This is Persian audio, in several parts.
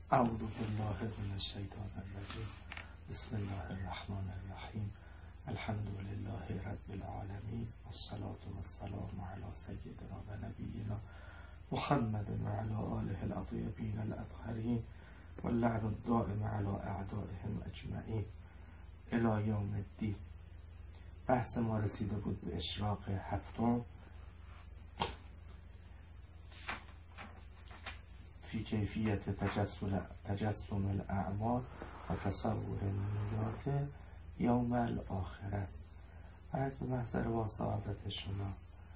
اعوذ بالله من الشیطان الرجیم. بسم الله الرحمن الرحیم. الحمد لله رب العالمین، والصلاة والسلام علی سیدنا و نبینا محمد و علی آله الاطیبین الاطهرین واللعن الدائم علی اعدائهم اجمعین الی یوم الدین. بحث ما رسیده بود به اشراق هفتم فی کیفیت تجسم الاعمال و تصور نیات یوم الاخره. عرض به محضر با سعادت شما.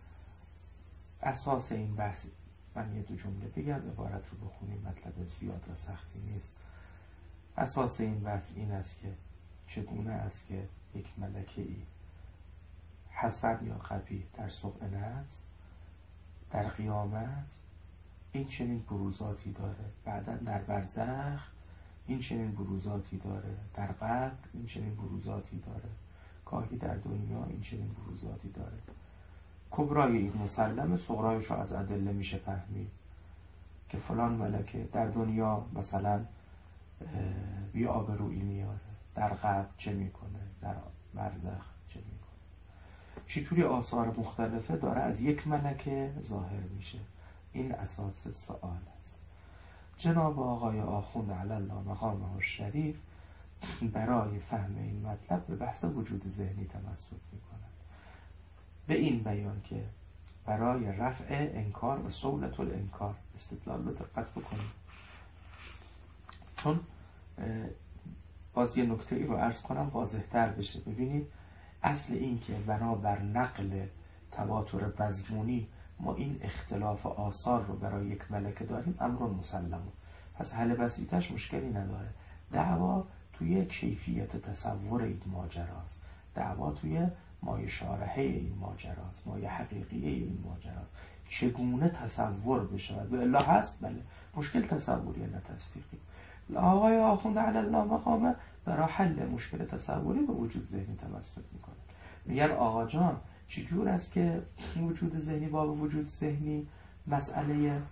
اساس این بحث، من یه دو جمله بگم عبارت رو بخونیم، مطلب زیاد و سختی نیست. اساس این بحث این است که چگونه است که یک ملکه ای حسن یا قبیح در سوء نفس در قیامت این چنین بروزاتی داره، بعدا در برزخ این چنین بروزاتی داره، در قبر این چنین بروزاتی داره، گاهی در دنیا این چنین بروزاتی داره. کبرای این مسلمه، صغرایش رو از ادله میشه فهمید که فلان ملکه در دنیا مثلا بی آبرویی میاره، در قبر چه میکنه، در برزخ چه میکنه. چجوری آثار مختلفه داره از یک ملکه ظاهر میشه. این اساس سوال است. جناب آقای آخوند علی الله مقامه الشریف برای فهم این مطلب به بحث وجود ذهنی تمسک میکنند، به این بیان که برای رفع انکار و سولت الانکار استدلال رو دقت بکنید. چون باز یه نکته ای رو عرض کنم واضح تر بشه. ببینید اصل این که بنابر نقل تواتر مضمونی ما این اختلاف آثار رو برای یک ملکه داریم امر مسلمه، پس حل بسیطش مشکلی نداره. دعوا توی کیفیت تصور این ماجراست، دعوا توی مایه شارحه این ماجراست، مایه حقیقیه این ماجراست. چگونه تصور بشود و الا هست؟ بله، مشکل تصوری نه تصدیقی. آقای آخوند علی الله مقامه برای حل مشکل تصوری به وجود ذهنی تمسک میکنه. میگن آقا جان چجور است که وجود ذهنی با وجود ذهنی مسئله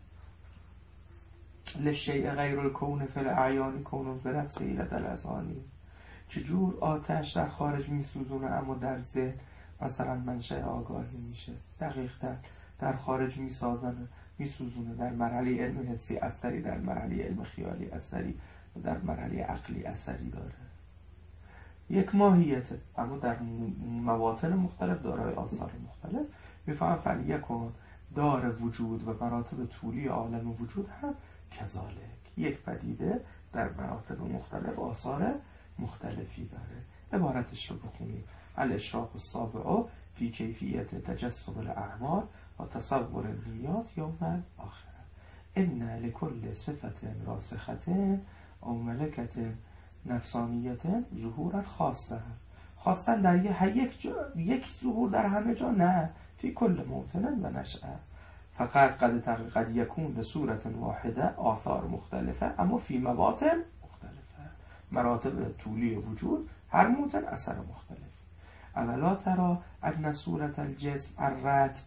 لشیء غیر الکون فی الاعیان کون بنفسه لدى الاذهان، چجور آتش در خارج میسوزونه اما در ذهن مثلا منشأ آگاهی میشه. دقیق در خارج میسوزونه، در مرحله علم حسی اثری، در مرحله علم خیالی اثری و در مرحله عقلی اثری داره. یک ماهیته اما در مواطن مختلف دارای آثار مختلف. میفهم فلیکن دار وجود و مراتب طولی عالم وجود هم کذالک، یک پدیده در مراتب مختلف آثار مختلفی داره. عبارتش رو بخونیم. الاشراق السابع فی کیفیت تجسم الاعمال و تصور النیات یوم الاخره. ان لکل صفت راسخت او ملکت نفسانیت ظهورا خاصا در یک ظهور در همه جا، نه فی کل موطن و نشأه. فقط قد یکون به صورت واحده آثار مختلفه اما فی مواطن مختلفه. مراتب طولی وجود هر موطن اثر مختلف. اولا ترى ان صورت الجسم الرطب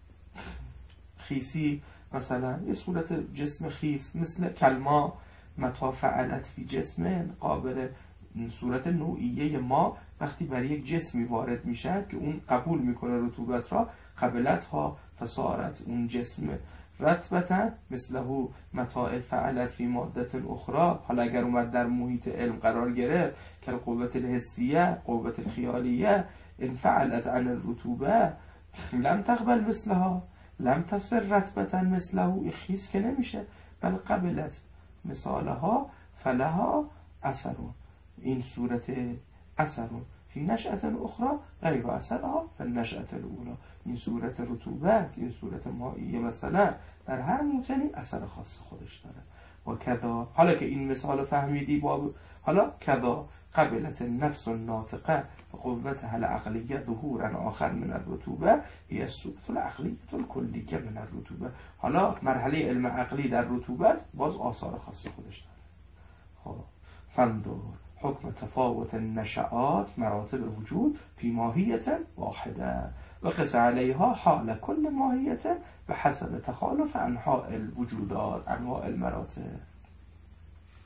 خیسی، مثلا یه صورت جسم خیس مثل کلما متا فعلت فی جسم قابل، صورت نوعیه ما وقتی برای یک جسمی وارد میشه که اون قبول میکنه رطوبت را، قبلت ها فصارت اون جسم رطبتا مثله متا فعلت فی مادت اخرى. حالا اگر اومد در محیط علم قرار گرفت که قوت الحسیه قوت الخیالیه انفعلت عن الرطوبه لم تقبل مثلها لم تصر رطبتا مثله، خیس که نمیشه، بل قبلت مثالها فلها اثرون. این صورت اثرون فی نشأت اخرى غیر اثرها فالنشأت الاولى. این صورت رطوبت، این صورت مائیه مثلا در هر موطنی اثر خاص خودش داره. و کذا، حالا که این مثال فهمیدی حالا کذا قبلت النفس الناطقه و قوتها العقلیه ظهورا آخر من الرطوبه هی الصورت العقلیه الکلیه من الرطوبه. حالا مرحله علم عقلی در رطوبت باز آثار خاص خودش داره. خب فندور حکم تفاوت النشآت مراتب وجود فی ماهیت واحده و قس علیها حال کل ماهیت به حسب تخالف انواع الوجودات، انواع المراتب.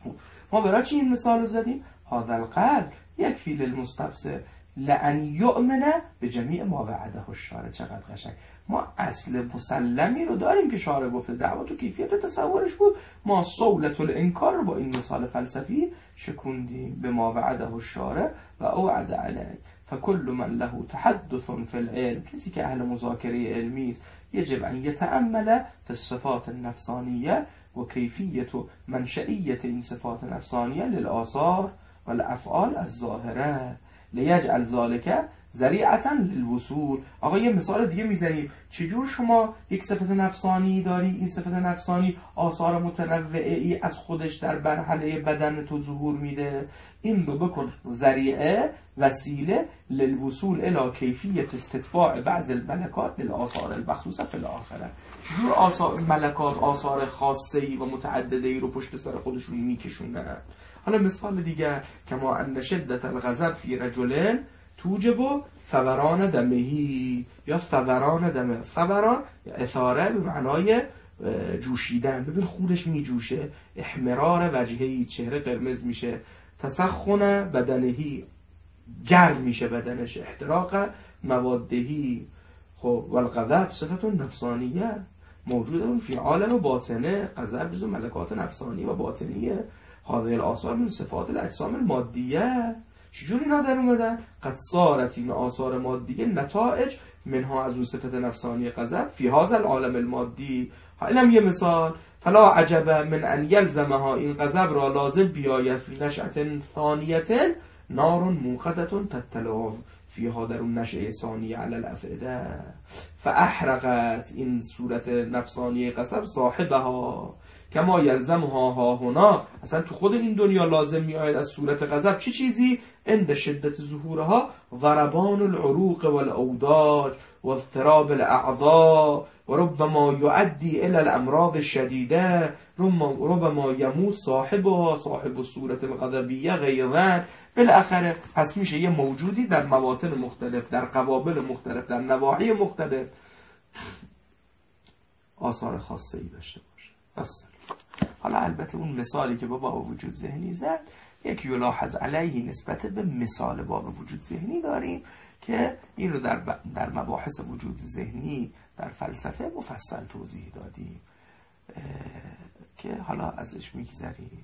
ما برای چی این مثال رو زدیم؟ هذا القلب یکفی للمستبصر لأن یؤمن به جمیع ما وعده الشارع. چقدر قشنگ. ما اصل مسلمی رو داریم که شارع گفته، دعوا تو کیفیت تصورش بود. ما صولت الانکار رو با این مثال فلسفی شکوندیم. به ما وعده الشارع و اوعد علیه فکل من له تحدث فی العلم. کسی که اهل مذاکره علمی است یجب ان یتأمل فی الصفات النفسانیه و کیفیت و منشئیت این صفات نفسانیه للآثار و الافعال الظاهره لیجعل ذلك ذریعة للوصول. آقا یه مثال دیگه میزنیم. چجور شما یک صفت نفسانی داری، این صفت نفسانی آثار متنوعی از خودش در مرحله بدن تو ظهور میده، این رو بکن ذریعه، وسیله للوصول الى کیفیت استتباع بعض الملکات للآثار المخصوصه فی الاخره. چجور آثار ملکات آثار خاصه‌ای و متعدده‌ای رو پشت سر خودشون میکشونن. حالا مثال دیگه، کما ان شدت الغضب فی رجل توجب فوران دمهی یا فوران دمه. فوران اثاره به معنای جوشیدن. ببین خودش میجوشه. احمرار وجهی، چهره قرمز میشه. تسخن بدنهی، گرم میشه بدنش. احتراق موادهی. خب والغضب صفت نفسانیه موجود فی عالم باطنه. غضب جزو ملکات نفسانی و باطنیه. هذه الاثار من صفات الاجسام المادیه. چجوری اینا در اومدن؟ قد صارت این آثار مادیه نتائج منها از اون صفت نفسانی غضب فی هذا العالم المادی. اینم یه مثال. فلا عجب من ان یلزمها، این غضب را لازم بیاید فی نشأة ثانیة نار موقدة تتلو فیها، در اون نشأه ثانیه علی الافئده فاحرقت، این صورت نفسانی غضب صاحبها کما یلزمها ها هنا. اصلا تو خود این دنیا لازم می آید از صورت غضب چه چیزی؟ عند شدت ظهورها ضربان العروق والاوداج و اضطراب الاعضاء و ربما یؤدی الى الامراض الشدیده، ربما یموت صاحبها، صاحب صورت الغضبیه غیظا. بالاخره پس میشه یه موجودی در مواطن مختلف، در قوابل مختلف، در نواحی مختلف آثار خاصه ای داشته باشه. بس حالا البته اون مثالی که بابا وجود ذهنی زد یک یلاحظ علیه نسبت به مثال باب وجود ذهنی داریم که این رو در مباحث وجود ذهنی در فلسفه مفصل توضیح دادیم که حالا ازش میگذریم.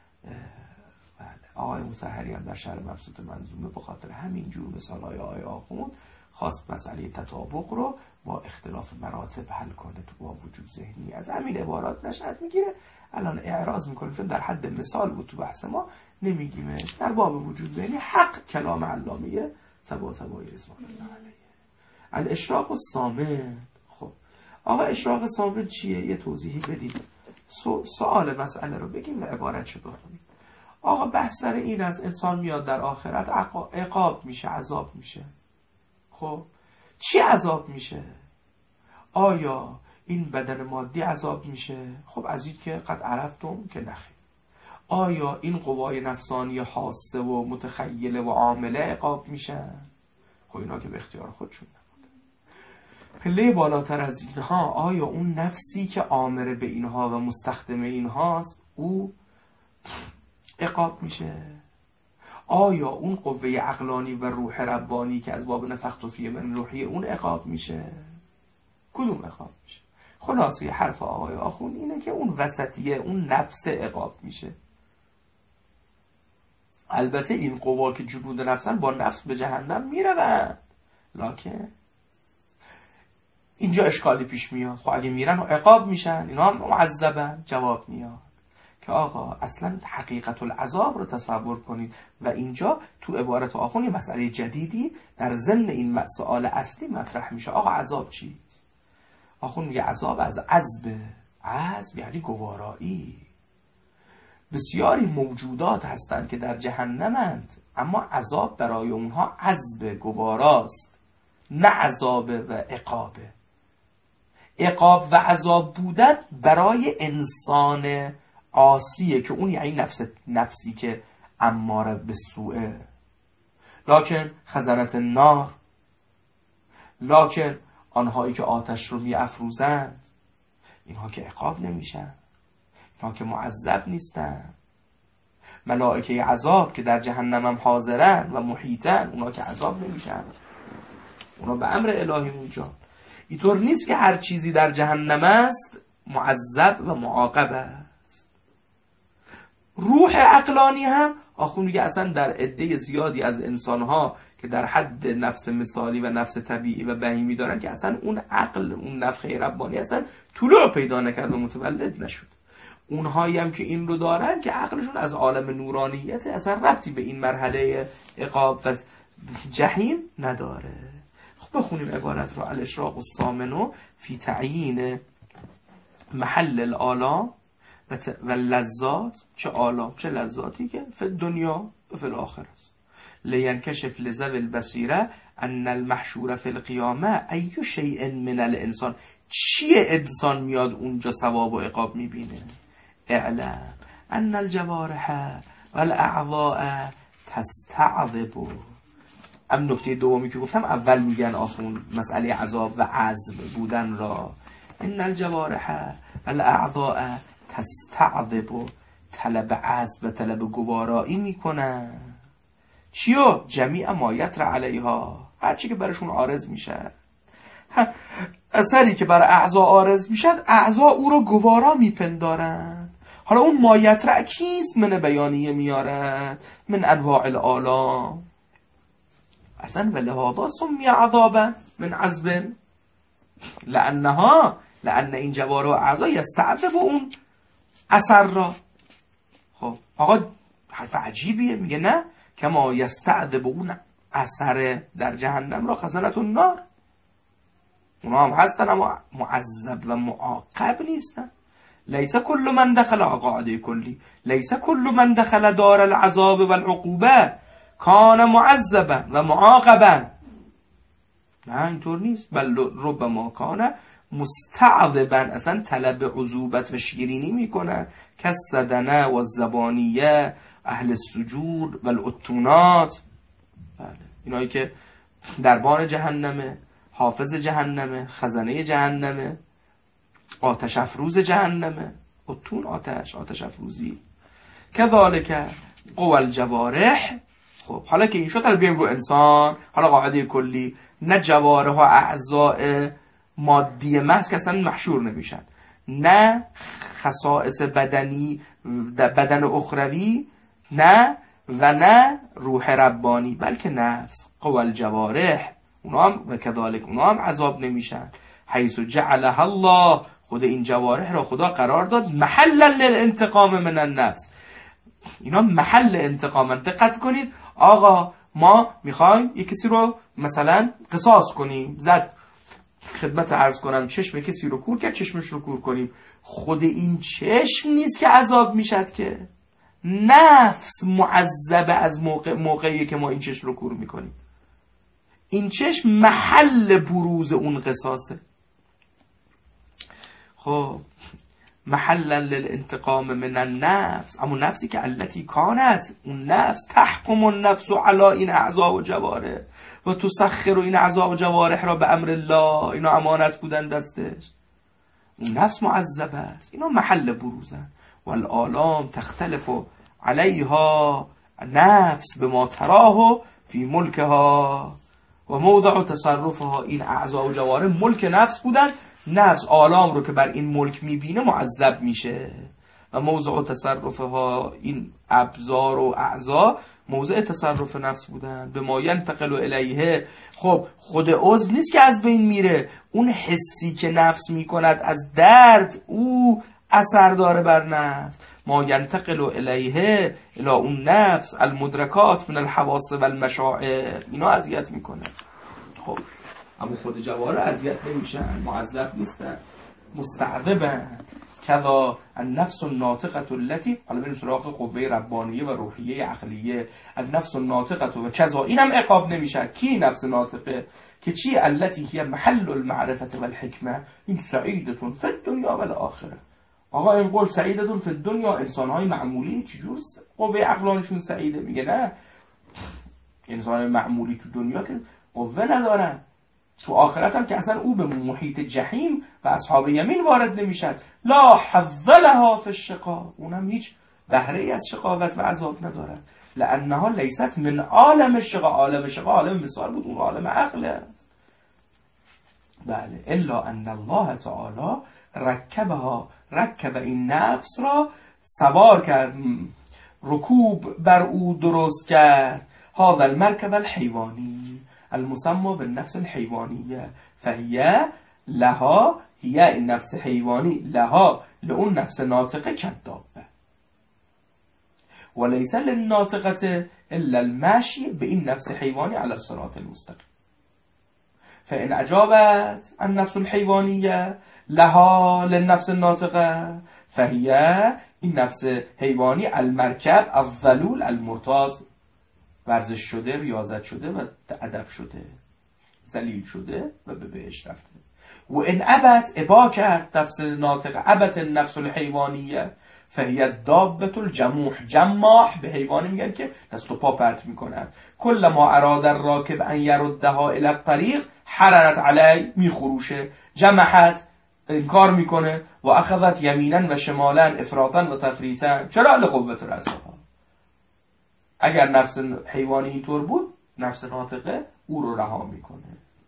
آقای مطهری هم در شرح مبسوط منظومه به خاطر همینجور مثالای آقای آخوند خواست مسئله تطابق رو با اختلاف مراتب حل کنه تو با وجود ذهنی. از همین عبارات نشأت میگیره. الان اعراض میکنیم چون در حد مثال بود تو بحث ما، نمیگیم در باب وجود ذهنی حق کلام علامه طباطبایی رضوان الله علیه. الاشراق الصامت. خب آقا اشراق صامت چیه؟ یه توضیحی بدیم. سوال مسئله رو بگیم و عبارتشو بخونیم. آقا بحث سر این از انسان میاد در آخرت عقاب میشه، عذاب میشه. خب چی عذاب میشه؟ آیا این بدن مادی عذاب میشه؟ خب از این که قد عرفتم که نخیر. آیا این قوای نفسانی حاسه و متخیله و عامله عقاب میشن؟ خب اینا که به اختیار خودشون نبوده. پله بالاتر از اینها، آیا اون نفسی که آمره به اینها و مستخدم اینهاست او عقاب میشه؟ آیا اون قوه عقلانی و روح ربانی که از باب نفخت فیه من روحی اون عقاب میشه؟ کدوم عقاب میشه؟ خلاصه حرف آقای آخوند اینه که اون وسطیه، اون نفس عقاب میشه. البته این قوا که جنود نفسن با نفس به جهنم میروند، لکن اینجا اشکالی پیش میاد. خب اگه میرن و عقاب میشن اینا هم معذبن. جواب میاد که آقا اصلا حقیقت العذاب رو تصور کنید و اینجا تو عبارت آخوند یه مسئله جدیدی در ضمن این سؤال اصلی مطرح میشه. آقا عذاب چیست؟ آخوند میگه عذاب از عذب. عذب یعنی گوارایی. بسیاری موجودات هستند که در جهنمند اما عذاب برای اونها عذب، گواراست، نه عذاب و عقابه. عقاب و عذاب بودن برای انسان عاصیه که اون یعنی نفسی که اماره به سوءه. لکن خزنت النار، لکن آنهایی که آتش رو می افروزند، اینها که عقاب نمیشن، اینها که معذب نیستن. ملائکه عذاب که در جهنم هم حاضرن و محیطن، اونا که عذاب نمیشن، اونا به امر الهی اونجا. اینطور نیست که هر چیزی در جهنم است معذب و معاقب است. روح عقلانی هم آخون میگه اصلا در عده زیادی از انسانها که در حد نفس مثالی و نفس طبیعی و بهیمی دارن که اصلا اون عقل، اون نفخه ربانی اصلا طلوع پیدا نکرد و متولد نشد. اونهایی هم که این رو دارن که عقلشون از عالم نورانیت اصلا ربطی به این مرحله عقاب و جهنم نداره. خب بخونیم عبارت رو. الاشراق الثامن فی تعیین محل الآلام و لذات، چه آلام چه لذاتی که فی دنیا و فی الاخره است. لینکشف لذوی البصیره ان المحشور فی القیامه ای شیء من الانسان، چیه انسان میاد اونجا ثواب و عقاب میبینه. اعلم ان الجوارح والاعضاء تستعذب. ام نکته دومی که گفتم اول میگن آخون مسئله عذاب و عذب بودن را. ان الجوارح والاعضاء تستعذب، طلب عذب و طلب گوارایی میکنن. چیو؟ جمیع ما یطرأ علیها، هرچی که برشون عارض میشه، اثری که برای اعضا عارض میشد اعضا او رو گوارا میپندارن. حالا اون ما یطرأ کیست؟ من بیانیه میارد من انواع الآلام. اصلا ولهذا سمی عذابا من عذب، لأن این جوارح و اعضا یستعذب اون اثر را. خب آقا حرف عجیبیه، میگه نه کما یستعذب اون اثر در جهنم را خزنة النار. اونا هم هستن اما معذب و معاقب نیستن. لیس کل من دخل قاعده کلی، لیس کل من دخل دار العذاب والعقوبه کان معذبا و معاقبا. نه اینطور نیست، بل ربما کان مستعذبا، اصلا طلب عذوبت و شیرینی میکنن. کالسدنه و الزبانیه اهل السجود و الاتونات، اینایی که دربان جهنمه، حافظ جهنمه، خزنه جهنمه، آتش افروز جهنمه. اتون آتش افروزی. کذالک قوى الجوارح. خب حالا که این شد حالا بیایم رو انسان. حالا قاعده کلی، نه جوارح و اعضاء مادی محض که اصلا محشور نمیشن، نه خصائص بدنی بدن اخروی، نه و نه روح ربانی، بلکه نفس. قوى الجوارح اونا هم و کذالک اونا هم عذاب نمیشن. حیث جعلها الله، خود این جوارح را خدا قرار داد محلا للانتقام من النفس. اینا محل انتقام. دقت کنید آقا ما میخوایم یک کسی رو مثلا قصاص کنیم، زد خدمت عرض کنم چشم کسی رو کور کرد، چشمش رو کور کنیم. خود این چشم نیست که عذاب میشد، که نفس معذبه از موقعی که ما این چشم رو کور میکنیم. این چشم محل بروز اون قصاصه. خب محلا للانتقام من النفس، اما نفسی که التي کانت، اون نفس تحکم النفس علی این اعضاء و جوارح و تسخر این اعضاء و جوارح را به امر الله، اینا امانت بودن دستش. اون نفس معذب است، اینا محل بروزن. والآلام تختلف علیها نفس بما تراه فی ملکها و موضع تصرفها. این اعضاء و جوارح ملک نفس بودن، نفس آلام رو که بر این ملک میبینه معذب میشه. و موضع تصرفها، این ابزار و اعضا موضع تصرف نفس بودن. به ما ینتقل الیه. خب خود عضو نیست که از بین میره، اون حسی که نفس میکند از درد او اثر داره بر نفس. ما ینتقل الیه الی اون نفس المدرکات من الحواس و المشاعر، اینا اذیت میکنه. خب اما خود جوارح اذیت نمیشن، معذب نیستن، مستعذبن. کذا النفس الناطقه التي، حالا بریم سراغ قوه ربانیه و روحیه عقلیه. النفس الناطقه و کذا، اینم عقاب نمیشد. کی نفس ناطقه؟ که چی؟ التي هي محل المعرفه والحکمه. این سعیدتون فی الدنیا و الاخره. آقا این قول سعیدتون فی الدنیا، انسانهای معمولی چجور قوه عقلانشون سعیده؟ میگه نه، انسانهای معمولی تو دنیا که قوه ندارن، تو آخرت هم که اصلا او به محیط جهنم و اصحاب یمین وارد نمیشد. لا حظ لها فی الشقاء، اونم هیچ بهره ای از شقاوت و عذاب ندارد. لانها لیست من عالم عالم مثال بود، اون عالم عقل است. بله، الا ان الله تعالی رکب این نفس را سوار کرد، رکوب بر او درست کرد. هذا المركب الحيواني المسمى بالنفس الحيوانية فهي لها، هي این نفس حیوانی لها لأون نفس ناطقه كالدابة وليس للناطقة إلا المشي بإن نفس حيواني على الصراط المستقيم. فإن أجابت النفس الحيوانية لها للنفس الناطقة فهي این نفس حیوانی المرکب الذلول المرتاض، ورزش شده، ریاضت شده و ادب شده، ذلیل شده و به بهشت رفته. و این ابا کرد نفس ناطقه، ابت النفس الحیوانیه فهی دابت الجموح. جماح به حیوانی میگن که دست و پا پرت میکنن. کل ما اراد الراکب ان یردها الی الطریق حررت علی، میخروشه. جمحت انکار میکنه. و اخذت یمینا و شمالا افراطا و تفریطا. چرا؟ لقوت رأسها. اگر نفس حیوانی اینطور بود، نفس ناطقه او رو رها میکنه.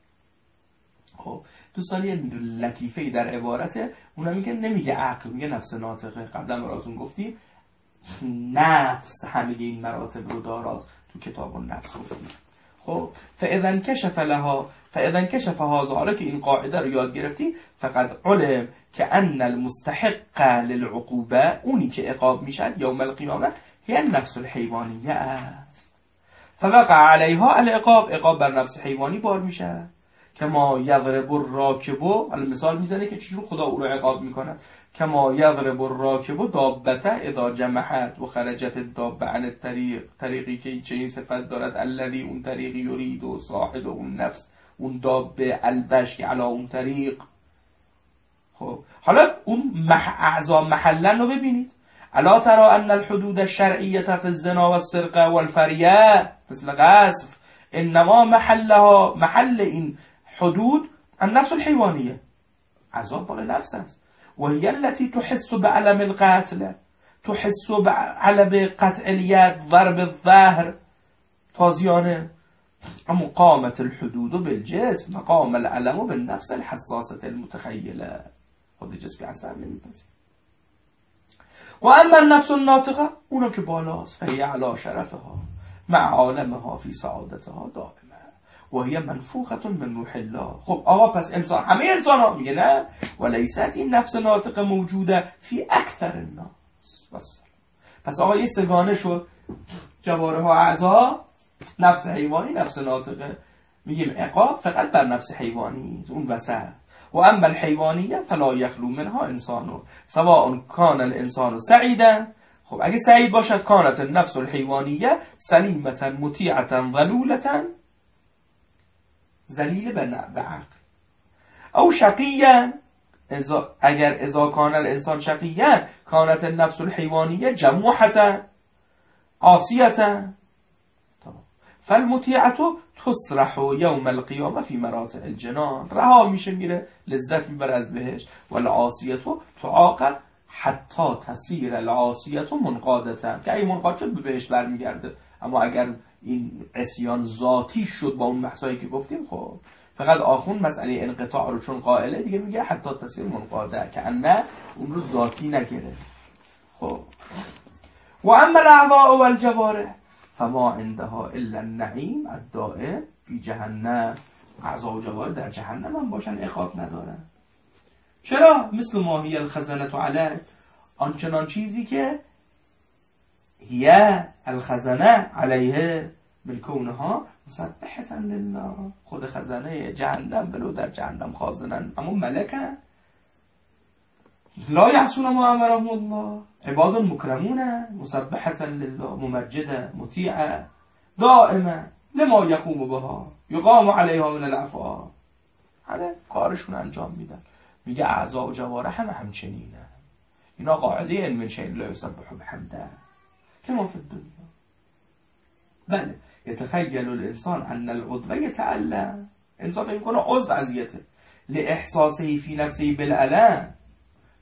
خب دوستان یه لطیفه‌ای در عبارته، اونا میگه نمیگه عقل، میگه نفس ناطقه. قبلا براتون گفتیم نفس همه این مراتب رو داراست، تو کتاب النفس گفتیم. خب فاذا کشف هذا، حالا که این قاعده رو یاد گرفتی، فقط علم که ان المستحق للعقوبه، اونی که عقاب میشد یوم القیامه، هی النفس الحیوانیه است. فوقع علیها العقاب، عقاب بر نفس حیوانی بار میشه. که ما یضرب الراکب، مثال میزنه که چجور خدا او رو عقاب میکنه. که ما یضرب الراکب دابته اذا جمحت و خرجت الدابه عن الطریق، طریقی که چه این صفت دارد، الذی، اون طریقی، یرید و صاحب اون نفس، اون دابه، البشی علی اون طریق. خب حالا اون اعضا محلن رو ببینید. الا ترى ان الحدود الشرعیه فی الزنا والسرقه والفریه مثل قذف انما محل این حدود النفس الحیوانیه، عذاب مال نفس است. و هی التي تحس بعلم القتل، تحس بعلم قطع الید، ضرب الظهر، تازیانه. اما قامت الحدود بالجسم، مقام العلم بالنفس الحساسه المتخیله. خود جسم اثر نمیپذیره. و اما النفس الناطقه، اونو که بالاست، فهی علی شرفها مع عالمها فی سعادتها دائمه و هی منفوخه من روح الله. خب آقا پس انسان، همه انسان ها میگه نه، ولیست این نفس ناطقه موجوده فی اکثر الناس. پس آقا یه سگانه شد، جواره ها اعضا، نفس حیوانی، نفس ناطقه. میگیم عقاب فقط بر نفس حیوانی، اون وسط. و اما الحیوانیه فلا یخلو منها انسانو سواء کان الانسان سعیدا. خب اگه سعید باشد، کانت النفس الحیوانیه سلیمتا مطیعتا ظلولتا، ذلیل به عقل. او شقیا، اگر اذا کان الانسان شقیا کانت النفس الحیوانیه جموحتا عاصیتا. فالمطیعه تصرح یوم القیامه فی مراتع الجنان، رها میشه، میره لذت میبره از بهشت. والعاصیه تعاقب حتی تصیر العاصیه منقادتا، که اگه منقاد شد به بهشت برمیگرده. اما اگر این عصیان ذاتی شد با اون بحثایی که گفتیم، خب فقط آخون مسئله انقطاع رو چون قائله دیگه میگه حتی تصیر منقاده، که نه اون رو ذاتی نگیره. خب و اما الاعضاء والجوارح فما عندها الا النعیم الدائم فی جهنم. اعضاء و جوارح در جهنم هم باشن، عقاب ندارن. چرا؟ مثل ما هی الخزنه علیه، آنچنان چیزی که هی الخزنه علیه من کونها مسبحة لله، خود خزنه جهنم بلو در جهنم خازنن، اما ملکن. لا یعصون ما امرهم الله، عباد مکرمون، مسبحة لله، ممجده، مطیعه، دائمه لما یقوم بها یقام علیها من الافعال. همه کارشون انجام میدن. میگه اعضاء و جوارح همچنینه. اینا قاعده علم شیء لا یسبح بحمده کما فی الدنیا. بله، یتخیل الانسان ان العضو یتألم، انسان فکر میکنه عضو اذیته، لاحساسه فی نفسه بالالم،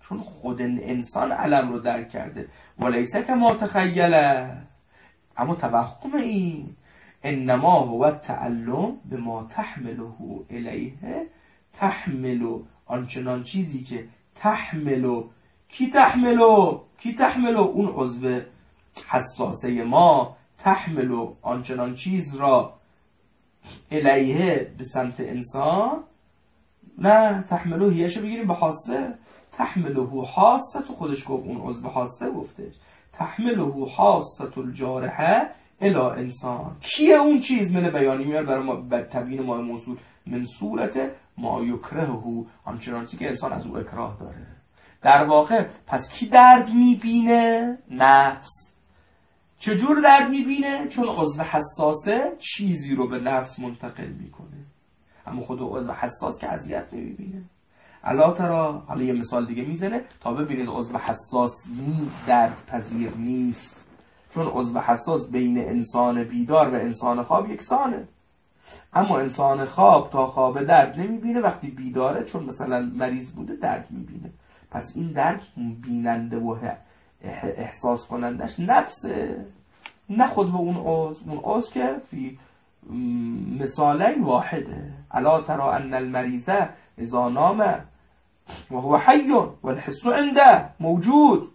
چون خود انسان علم رو درک کرده. ولیسه که ما تخیله، اما توهم این انما هو التعلم به ما تحمله الیه، تحملو آنچنان چیزی که تحملو، کی تحملو اون عضو حساسه ما، تحملو آنچنان چیز را الیه به سمت انسان، نه تحملو هیشو بگیریم به حاسه، تحملو حاسه تو خودش گفت، اون عضو حاسه گفتش تحملو حاسه الجارحه الی انسان. کیه اون چیز؟ من بیانی میار برای ما تبیین ما موصول من صورت ما یکرهه، آنچنان چیزی که انسان از او اکراه داره. در واقع پس کی درد میبینه؟ نفس. چجور درد میبینه؟ چون عضو حساسه چیزی رو به نفس منتقل میکنه، اما خود عضو حساس که اذیت نمیبینه. الا ترا، حالا یه مثال دیگه میزنه تا ببینید عضو حساس درد پذیر نیست، چون عضو حساس بین انسان بیدار و انسان خواب یکسانه، اما انسان خواب تا خواب درد نمیبینه، وقتی بیداره چون مثلا مریض بوده درد میبینه. پس این درد بیننده و احساس کنندش نفسه، نه خود و اون عضو که فی مثالین واحده. الا ترا ان المریضه اذا نام و هو حی و الحس عنده موجود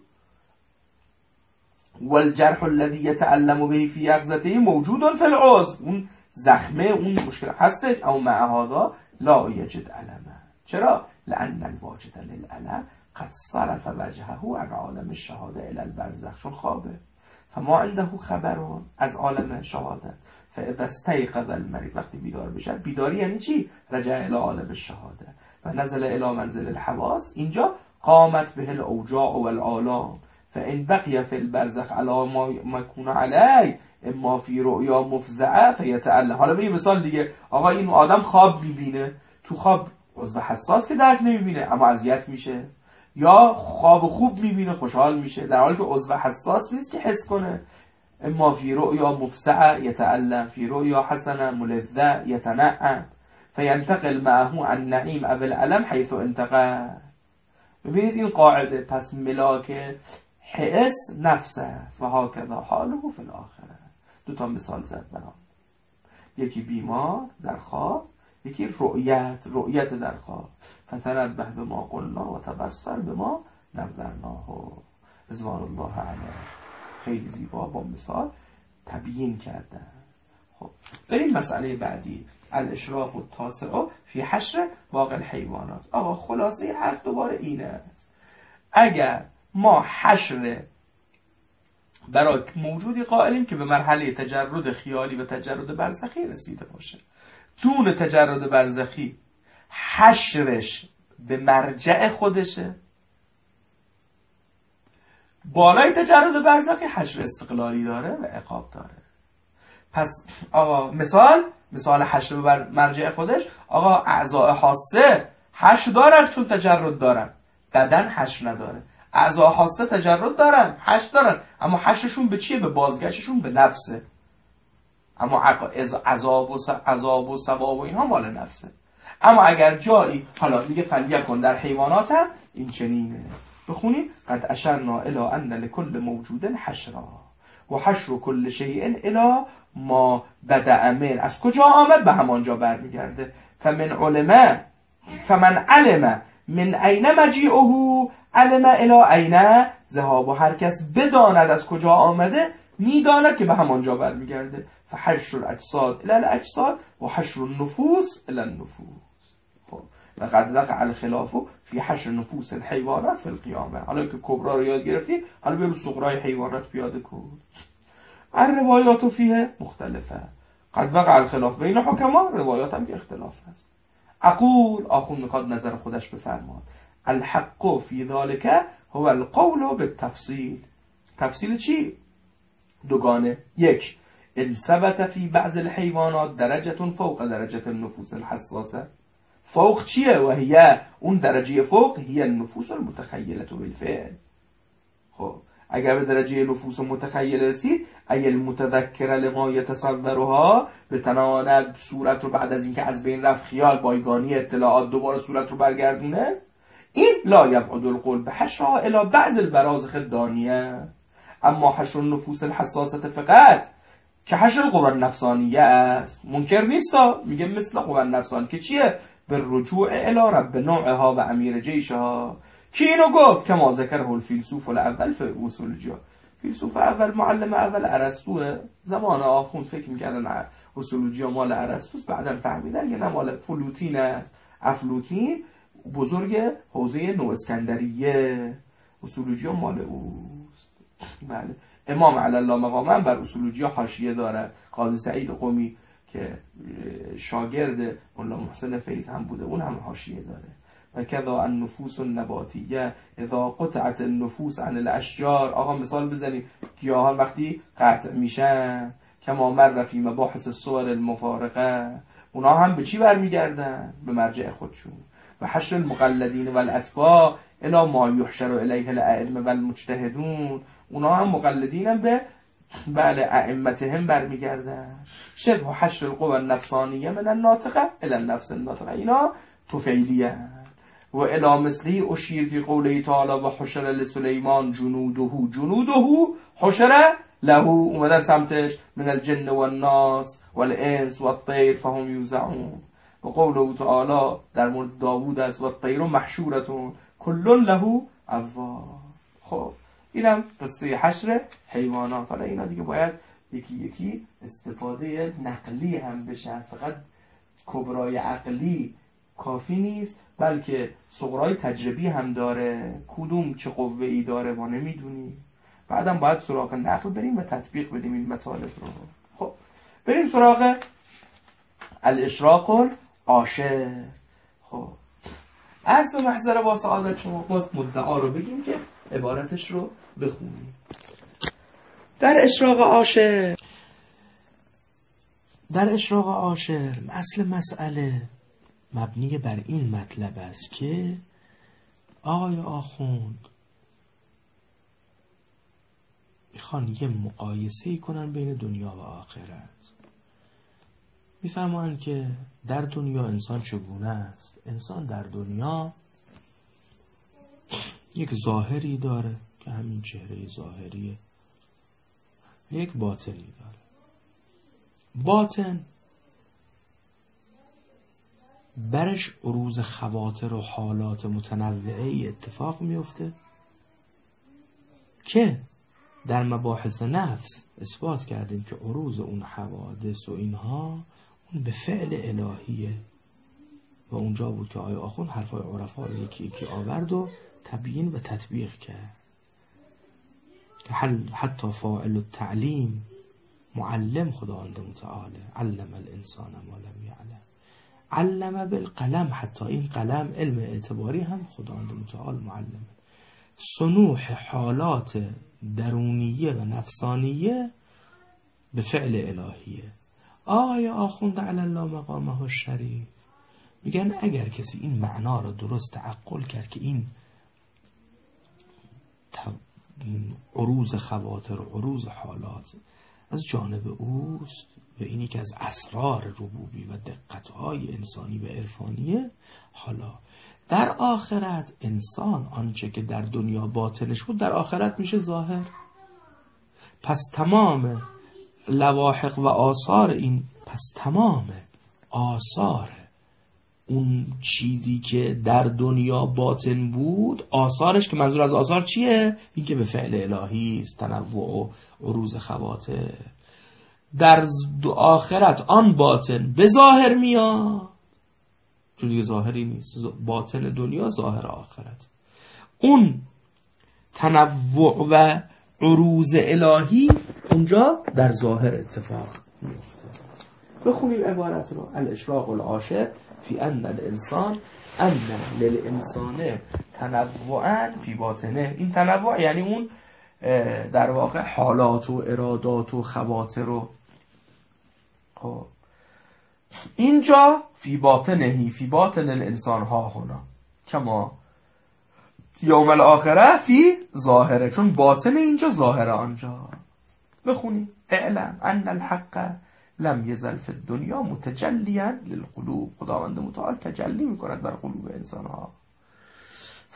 والجرح الذي يتألم به في يقظته موجود في العضو، اون زخمه اون مشکل هستش، او مع هذا لا یجد علمه. چرا؟ لأن الواجد للألم قد صرف وجهه عن عالم الشهاده الى البرزخ، چون خوابه، فما عنده خبرون از عالم شهادت. فاذا استيقظ المريض، وقتی بیدار بشه، بیداری یعنی چی؟ رجع الى عالم الشهاده و نزل الى منزل الحواس، اینجا قامت به الاوجاع والآلام فان بقي في البرزخ على ما يكون عليه اما في رؤيا مفزعه فيتألم. حالا به مثال دیگه، آقا این آدم خواب میبینه، تو خواب عضو حساس که درک نمیبینه اما اذیت میشه، یا خواب خوب میبینه خوشحال میشه، در حالی که عضو حساس نیست که حس کنه. اما فی رؤیا مفزعه یتألم، فی رؤیا حسنه ملذه یتنعم، فینتقل معه عن نعیم او الالم حیث انتقل. ببینید این قاعده، پس ملاک حس نفس است و هاکذا حاله فی الاخره. دو تا مثال زد برام، یکی بیمار در خواب، یکی رؤیت در خواب. فتنبه به ما قلنا و تبصر به ما نورناه. رضوان الله علیه. خیلی زیبا با مثال تبیین کردن. خب بریم مسئله بعدی، الاشراق التاسع فی حشر باقی الحیوانات. آقا خلاصه حرف دوباره این است، اگر ما حشر برای موجودی قائلیم که به مرحله تجرد خیالی و تجرد برزخی رسیده باشه، دون تجرد برزخی حشرش به مرجع خودشه، بالای تجرد برزخی حشر استقلالی داره و عقاب داره. پس آقا مثال حشر به مرجع خودش، آقا اعضاء حاسه حشر دارن چون تجرد دارن، بدن حشر نداره. اعضاء حاسه تجرد دارن، حشر دارن، اما حشرشون به چیه؟ به بازگشتشون به نفسه. اما عذاب و ثواب و اینها مال نفسه. اما اگر جایی، حالا دیگه فلیکن در حیوانات هم این چنینه. بخونیم قد اشرنا الی ان لكل موجود حشرا و حشر کل شیء الی ما بدأ من. از کجا آمد؟ به همانجا برمیگرده. فمن علم من این مجیعه علم الی این ذهاب. و هر کس بداند از کجا آمده میداند که به همانجا برمیگرده. فحشر الاجساد الی الاجساد و حشر النفوس الی النفوس. خب وقد وقع الخلاف فی حشر نفوس الحیوانات فی القیامه. حالا که کبرا رو یاد گرفتی، حالا بیا رو صغرای حیوانات پیاده کن. الروایات فیه مختلفه. قد وقع الخلاف بین حکما، روایات هم که اختلاف هست. اقول، آخون میخواد نظر خودش بفرماد، الحق فی ذالک هو القول بالتفصیل. تفصیل چی؟ دوگانه. یک، ان ثبت فی بعض الحیوانات درجه فوق درجه النفوس الحساسه. فوق چیه؟ و هي اون درجه فوق هي النفوس المتخیله بالفعل. خب اگر به درجه نفوس متخیله رسید، ای المتذکر لما یتصورها، بتواند صورت رو بعد از اینکه از بین رفت خیال بایگانی اطلاعات دوباره صورت رو برگردونه. این لا یبعد القول به حشرها الی بعض البرازخ الدانیه، اما حشر النفوس الحساسه فقط که حشر القوى النفسانیه است. منکر نیستا، میگه مثل قوى النفسان که چیه؟ به رجوع الی رب نوعها و امیر جیشها. کی اینو گفت؟ که ما ذکره الفیلسوف الاول فی اصولوجیا. فیلسوف اول، معلم اول ارسطوئه. زمان آخوند فکر میکردن اصولوجیا مال ارسطوست، بعدن فهمیدن که نه، مال فلوتین است. افلاطون بزرگ حوزه نواسکندریه، اصولوجیا مال اوست. بله. امام علی الله مقامه بر اصولوجیا حاشیه دارد. قاضی سعید قمی که شاگرد مولا محسن فیض هم بوده، اون هم حاشیه داره. و کذا النفوس النباتیه اذا قطعت النفوس عن الاشجار. آقا مثال بزنیم، گیاهان وقتی قطع میشن، کما مر فی مباحث الصور المفارقه، اونا هم به چی برمیگردن؟ به مرجع خودشون. و حشر المقلدین و الاتباع الی ما یحشر الیه الائمه و المجتهدون، اونا هم مقلدین هم به بله ائمتهم برمیگردن. شبه حشر القوى النفسانیه من الناطقه الی النفس الناطقه، اینا طفیلیه. و الی مثلی اشیر فی قوله تعالی و حشر لسلیمان جنوده حشر له، اومدن سمتش من الجن و الناس و الانس و الطیر فهم یوزعون. و قوله تعالی در مورد داوود است و الطیر محشورتون کل له اواب. خب اینم قصه حشر حیوانات. حالا اینا دیگه باید یکی یکی استفاده نقلی هم بشن، فقط کبرای عقلی کافی نیست، بلکه صغرای تجربی هم داره. کدوم چه قوه‌ای داره ما نمیدونیم، بعدم باید سراغ نقل بریم و تطبیق بدیم این مطالب رو. خب بریم سراغ الاشراق العاشر. خب عرض به محضر با سعادت شما باز مدعا رو بگیم که عبارتش رو بخونیم. در اشراق عاشر اصل مسئله مبنی بر این مطلب است که آقای آخوند میخوان یه مقایسه‌ای کنن بین دنیا و آخرت. میفهمن که در دنیا انسان چگونه است. انسان در دنیا یک ظاهری داره که همین چهره ظاهریه، یک باطنی داره. باطن برش عروض خواطر و حالات متنوعه اتفاق میفته که در مباحث نفس اثبات کردیم که عروض اون حوادث و اینها اون به فعل الهیه. و اونجا بود که آقای آخوند حرفای عرفا رو یکی یکی آورد و تبیین و تطبیق کرد که حتی فاعل التعلیم معلم خداوند متعالی، علم الانسان ما لم یعلم، علم بالقلم، حتی این قلم علم اعتباری هم خداوند متعال معلمه. صنوح حالات درونیه و نفسانیه به فعل الهیه. آقای آخوند علی الله مقامه الشریف میگن اگر کسی این معنا رو درست تعقل کرد که این عروض خواطر و عروض حالات از جانب اوست و اینی که از اسرار ربوبی و دقتهای انسانی و عرفانیه، حالا در آخرت انسان آنچه که در دنیا باطنش بود در آخرت میشه ظاهر. پس تمام لواحق و آثار این، پس تمام آثار اون چیزی که در دنیا باطن بود، آثارش، که منظور از آثار چیه؟ این که به فعل الهی است، تنوع و عروض خواطر، در آخرت آن باطن به ظاهر میاد، چون دیگه ظاهری نیست، باطن دنیا ظاهر آخرت. اون تنوع و عروض الهی اونجا در ظاهر اتفاق میفته. بخونیم عبارت رو. الاشراق العاشر فی ان الانسان ان للانسان تنوعا فی باطنه. این تنوع یعنی اون در واقع حالات و ارادات و خواطر و خب اینجا فی باطنهی، فی باطن الانسان ها هنا کما یوم الاخره فی ظاهره، چون باطن اینجا ظاهره آنجا. بخونیم اعلم ان الحق لم یزل فی الدنیا متجلیا للقلوب. خداوند متعال تجلی میکند بر قلوب انسان ها.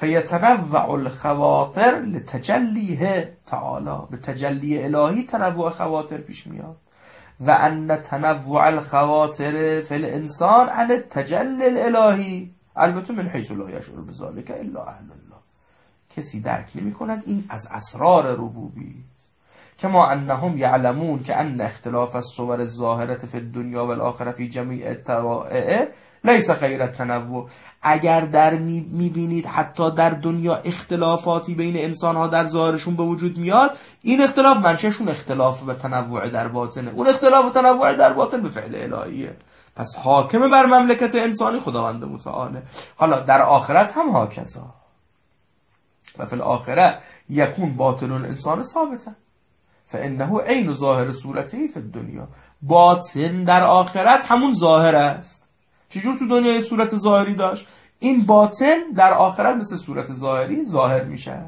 فیتنوع الخواطر لتجلیه تعالی، به تجلی الهی تنوع خواطر پیش میاد. و ان تنوع الخواطر فی الانسان عن التجلی الالهی، البته من حیث لا یشعر بذلک الا اهل الله، کسی درک نمی کند این از اسرار ربوبی. کما انهم یعلمون که ان اختلاف الصور الظاهره فی الدنیا والآخره فی جمیع الطبائع لیس غیر التنوع. اگر در میبینید حتی در دنیا اختلافاتی بین انسان ها در ظاهرشون به وجود میاد، این اختلاف منشأشون اختلاف و تنوع در باطنه، اون اختلاف و تنوع در باطن به فعل الهیه. پس حاکم بر مملکت انسانی خداوند متعاله. حالا در آخرت هم هاکذا، و فی الاخره یکون باطن الانسان ثابتا فانه عین ظاهر صورته فی الدنیا. باطن در آخرت همون ظاهر است. چجور تو دنیا صورت ظاهری داشت، این باطن در آخرت مثل صورت ظاهری ظاهر میشه.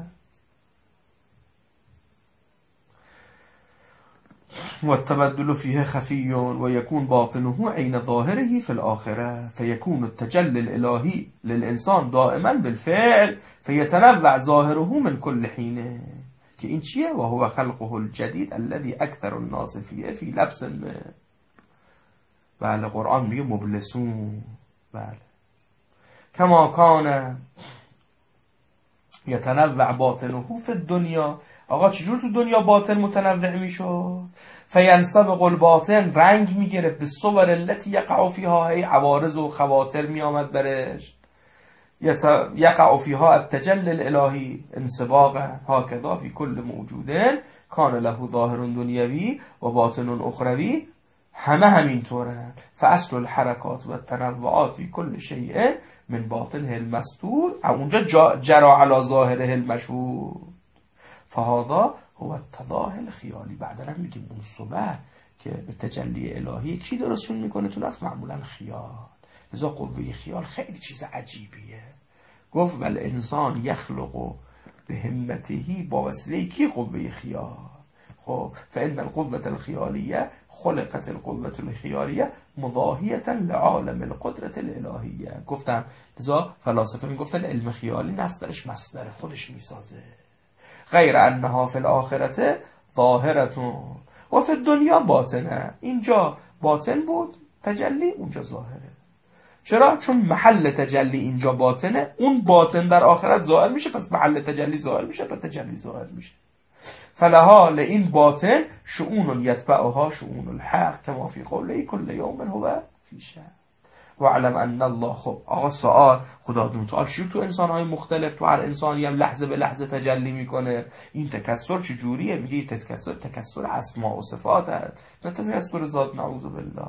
و التبدل فیه خفی و یکون باطنه عین ظاهره فی الاخره فیکون التجلی الالهی للانسان دائما بالفعل فیتنوع ظاهره من کل حینه. که این چیه؟ و هو خلقه الجدید الذي اکثر الناس فیه فی لبس ما. بله، قرآن میگه مبلسون. بله، کما کان یتنوع باطنه فی الدنیا. آقا چجور تو دنیا باطن متنوع میشد؟ فینسبق الباطن، رنگ میگرفت به صور التي یقع فیها، هی عوارض و خواطر میامد برش. یقع فیها التجلی الالهی انسباقا هکذا فی کل موجود کان له ظاهر دنیوی و باطن اخروی. همه همینطوره. فاصل الحرکات و التنوعات فی کل شیء من باطنه المستور، اونجا جرا علی ظاهره المشهود. فهذا هو التضاهل الخیالی. بعدا هم میگیم اون صور که به تجلی الهی کی درستشون میکنه تو نفس؟ معمولا خیال. لذا قوه خیال خیلی چیز عجیبیه. گفت ول انسان یخلق به همتهی، با وسیله کی؟ قوه خیال. خب فان القوه الخیالیه خلقت القوه الخیالیه مضاهیه لعالم القدرت الالهیه. گفتم لذا فلاسفه میگفتن علم خیالی نفس درش مصدر خودش میسازه. غیر انها فی الاخرته ظاهرتون و فی الدنیا باطنه. اینجا باطن بود تجلی، اونجا ظاهره. چرا؟ چون محل تجلی اینجا باطنه، اون باطن در آخرت ظاهر میشه، پس محل تجلی ظاهر میشه، پس تجلی ظاهر میشه. فلها لئین باطن شؤون یتبعها شؤون الحق کما فی قوله کل یوم هو فی شأن و علم ان الله. خب آقا سوال، خدا متعال چجور تو انسان‌های مختلف، تو هر انسانی هم لحظه به لحظه تجلی میکنه؟ این تکثر چجوریه؟ میگه تکثر اسماء و صفات هست، نه تکثر ذات، نعوذ بالله.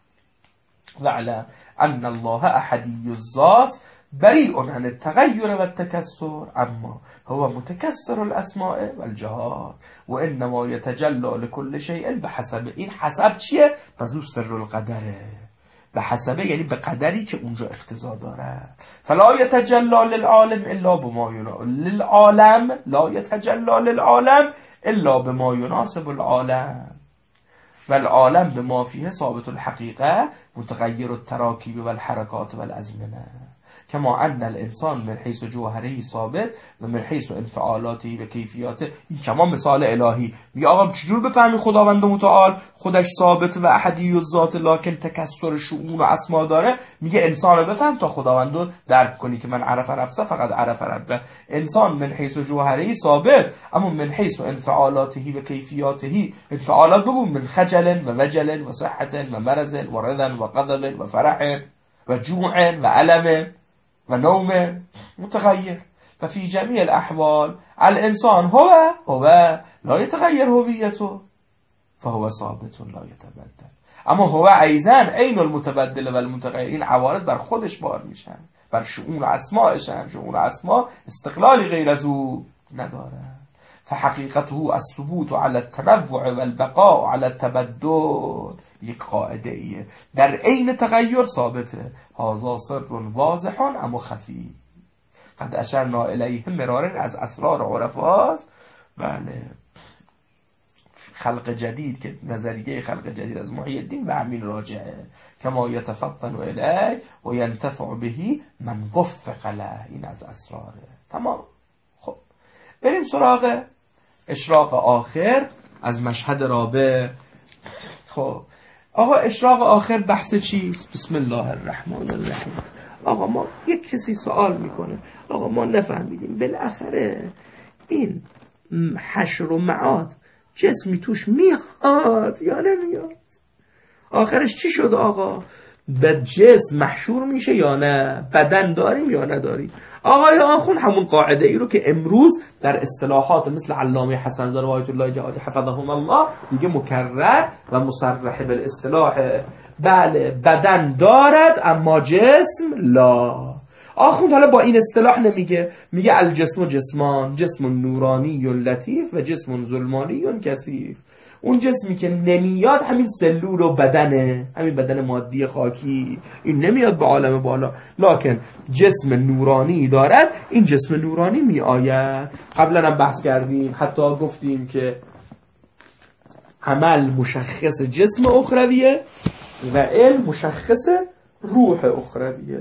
و علم ان الله احدی الذات بریء عن التغیر و التکثر، اما هو متکثر الاسماء والجهات و انما یتجلی لكل شیء بحسب. این حسب چیه؟ منظور سر القدره. به حسبه یعنی به قدری که اونجا اقتضا داره. فلا یتجلی للعالم الا بما للعالم لا یتجلی للعالم الا بما یناسب العالم والعالم بما فیه ثابت الحقیقه متغیر التراکیب والحرکات والازمنه. کما ان الانسان من حیث جوهره ثابت و من حیث انفعالاته و کیفیاته. این کما مثال الهی. میگه آقا چجور بفهمی خداوند متعال خودش ثابت و احدی الذات لکن تکثر شؤون و اسما داره؟ میگه انسان رو بفهم تا خداوند رو درک کنی که من عرف نفسه فقط عرف ربه. انسان من حیث جوهره ثابت، اما من حیث انفعالاته و کیفیاته، انفعالات بگو من خجل و وجل و صحت و مرض و رضا و غضب و فرح و جوع و علم و نوم متغیر. ففي جميع الأحوال الإنسان هو لا يتغير هويته فهو ثابت لا يتبدل. اما هو ایضا عین المتبدل و المتغیر. این عوارض بر خودش بار میشن، بر شؤون و اسماءشن. شؤون و اسماء استقلالی غیر از او نداره. فحقیقته الثبوت على التنوع والبقاء على التبدل. یک قاعده ایه در عین تغییر ثابته. هذا سر واضح اما خفی قد اشرنا الیه مرارا، از اسرار عرفاست. بله، خلق جدید که نظریه خلق جدید از محی الدین به همین راجعه، کما یتفطن الیه و ینتفع بهی من وفق له. این از اسراره. تمام. خب بریم سراغ اشراق آخر از مشهد رابع. خب آقا اشراق آخر بحث چیست؟ بسم الله الرحمن الرحیم. آقا ما یک کسی سوال میکنه، آقا ما نفهمیدیم بالاخره این حشر و معاد جسمی توش میاد یا نمیاد؟ آخرش چی شد آقا؟ به جسم محشور میشه یا نه؟ بدن داریم یا نداریم؟ آقای آخون همون قاعده ای رو که امروز در اصطلاحات مثل علامه حسن زاده و آیت الله جوادی حفظهم الله دیگه مکرر و مصرح به اصطلاح، بله بدن دارد اما جسم لا. آخوند حالا با این اصطلاح نمیگه، میگه الجسم و جسمان، جسم نورانی و لطیف و جسم ظلمانی و کثیف. اون جسمی که نمیاد همین سلول و بدنه، همین بدن مادی خاکی، این نمیاد به عالم بالا، لکن جسم نورانی دارد، این جسم نورانی می آید. قبلا هم بحث کردیم، حتی گفتیم که عمل مشخص جسم اخرویه و علم مشخص روح اخرویه.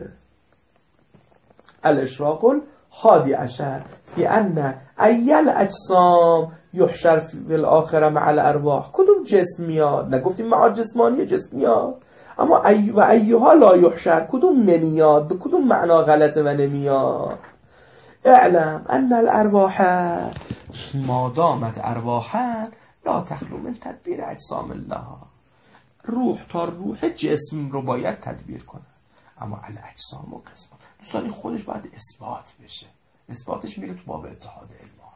الاشراق الحادی عشر فی ان ایل اجسام یحشر فی الاخره مع الارواح. کدوم جسم میاد؟ نگفتیم معاد جسمانی جسم میاد، اما و ایها لا یحشر، کدوم نمیاد؟ به کدوم معنا غلطه و نمیاد؟ اعلم ان الارواح ما دامت ارواحا لا تخلو من تدبیر اجسام الله. روح تا روح جسم رو باید تدبیر کنه، اما الاجسام و قسم دوستانی خودش باید اثبات بشه. اثباتش میره تو باب اتحاد علم.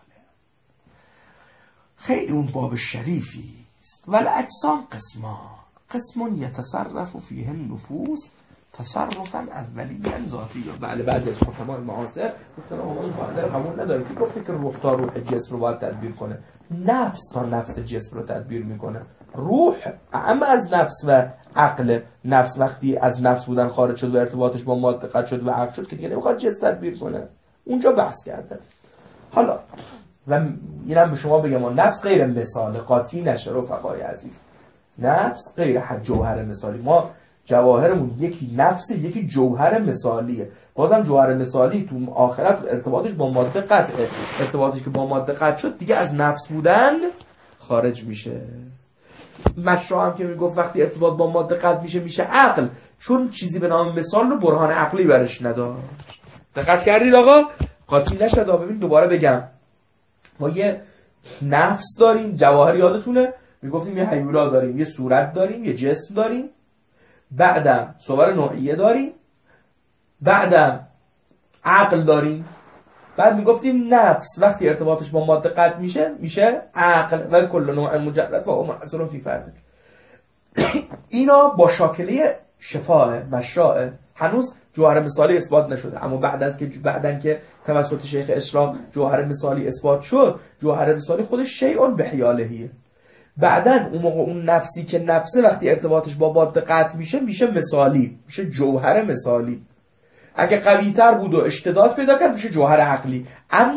خیلی اون باب شریفی است. ولی اجسام قسم یتصرف فیه النفوس تصرفا اولیا ذاتی. بله بعضی از حکمان معاصر گفتن آقا این قاعده رو قبول نداره که گفته که روح تا روح جسم رو باید تدبیر کنه، نفس تا نفس جسم رو تدبیر میکنه. روح اما از نفس و عقل. نفس وقتی از نفس بودن خارج شد و ارتباطش با ماده قطع شد و عقل شد که دیگه نمیخواد جسم تدبیر کنه. اونجا بحث کرده. حالا و اینم به شما بگم نفس غیر مثال قاطی نشه رفقای عزیز. نفس غیر حد جوهر مثالی. ما جواهرمون یکی نفس، یکی جوهر مثالیه. بازم جوهر مثالی تو آخرت ارتباطش با ماده قطعه. ارتباطش که با ماده قطع شد دیگه از نفس بودن خارج میشه. مشروع هم که میگفت وقتی ارتباط با ماده قطع میشه عقل، چون چیزی به نام مثال رو برهان عقلی برش نداشت. دقت کردید آقا؟ قاطی نشد. ببین دوباره بگم، ما یه نفس داریم، جواهر یادتونه میگفتیم یه هیولا داریم، یه صورت داریم، یه جسم داریم، بعدم صور نوعیه داریم، بعدم عقل داریم. بعد میگفتیم نفس وقتی ارتباطش با ماده قطع میشه عقل و کل نوع مجرد و منحصر فی فرد. اینا با شاکله شفاء مشاء هنوز جوهر مثالی اثبات نشده، اما بعدن که توسط شیخ اشراق جوهر مثالی اثبات شد، جوهر مثالی خودش شیء بحیالهیه. بعدن اون موقع اون نفسی که نفسه وقتی ارتباطش با ماده قطع میشه مثالی، میشه جوهر مثالی. اگه قوی تر بود و اشتداد پیدا کرد میشه جوهر عقلی.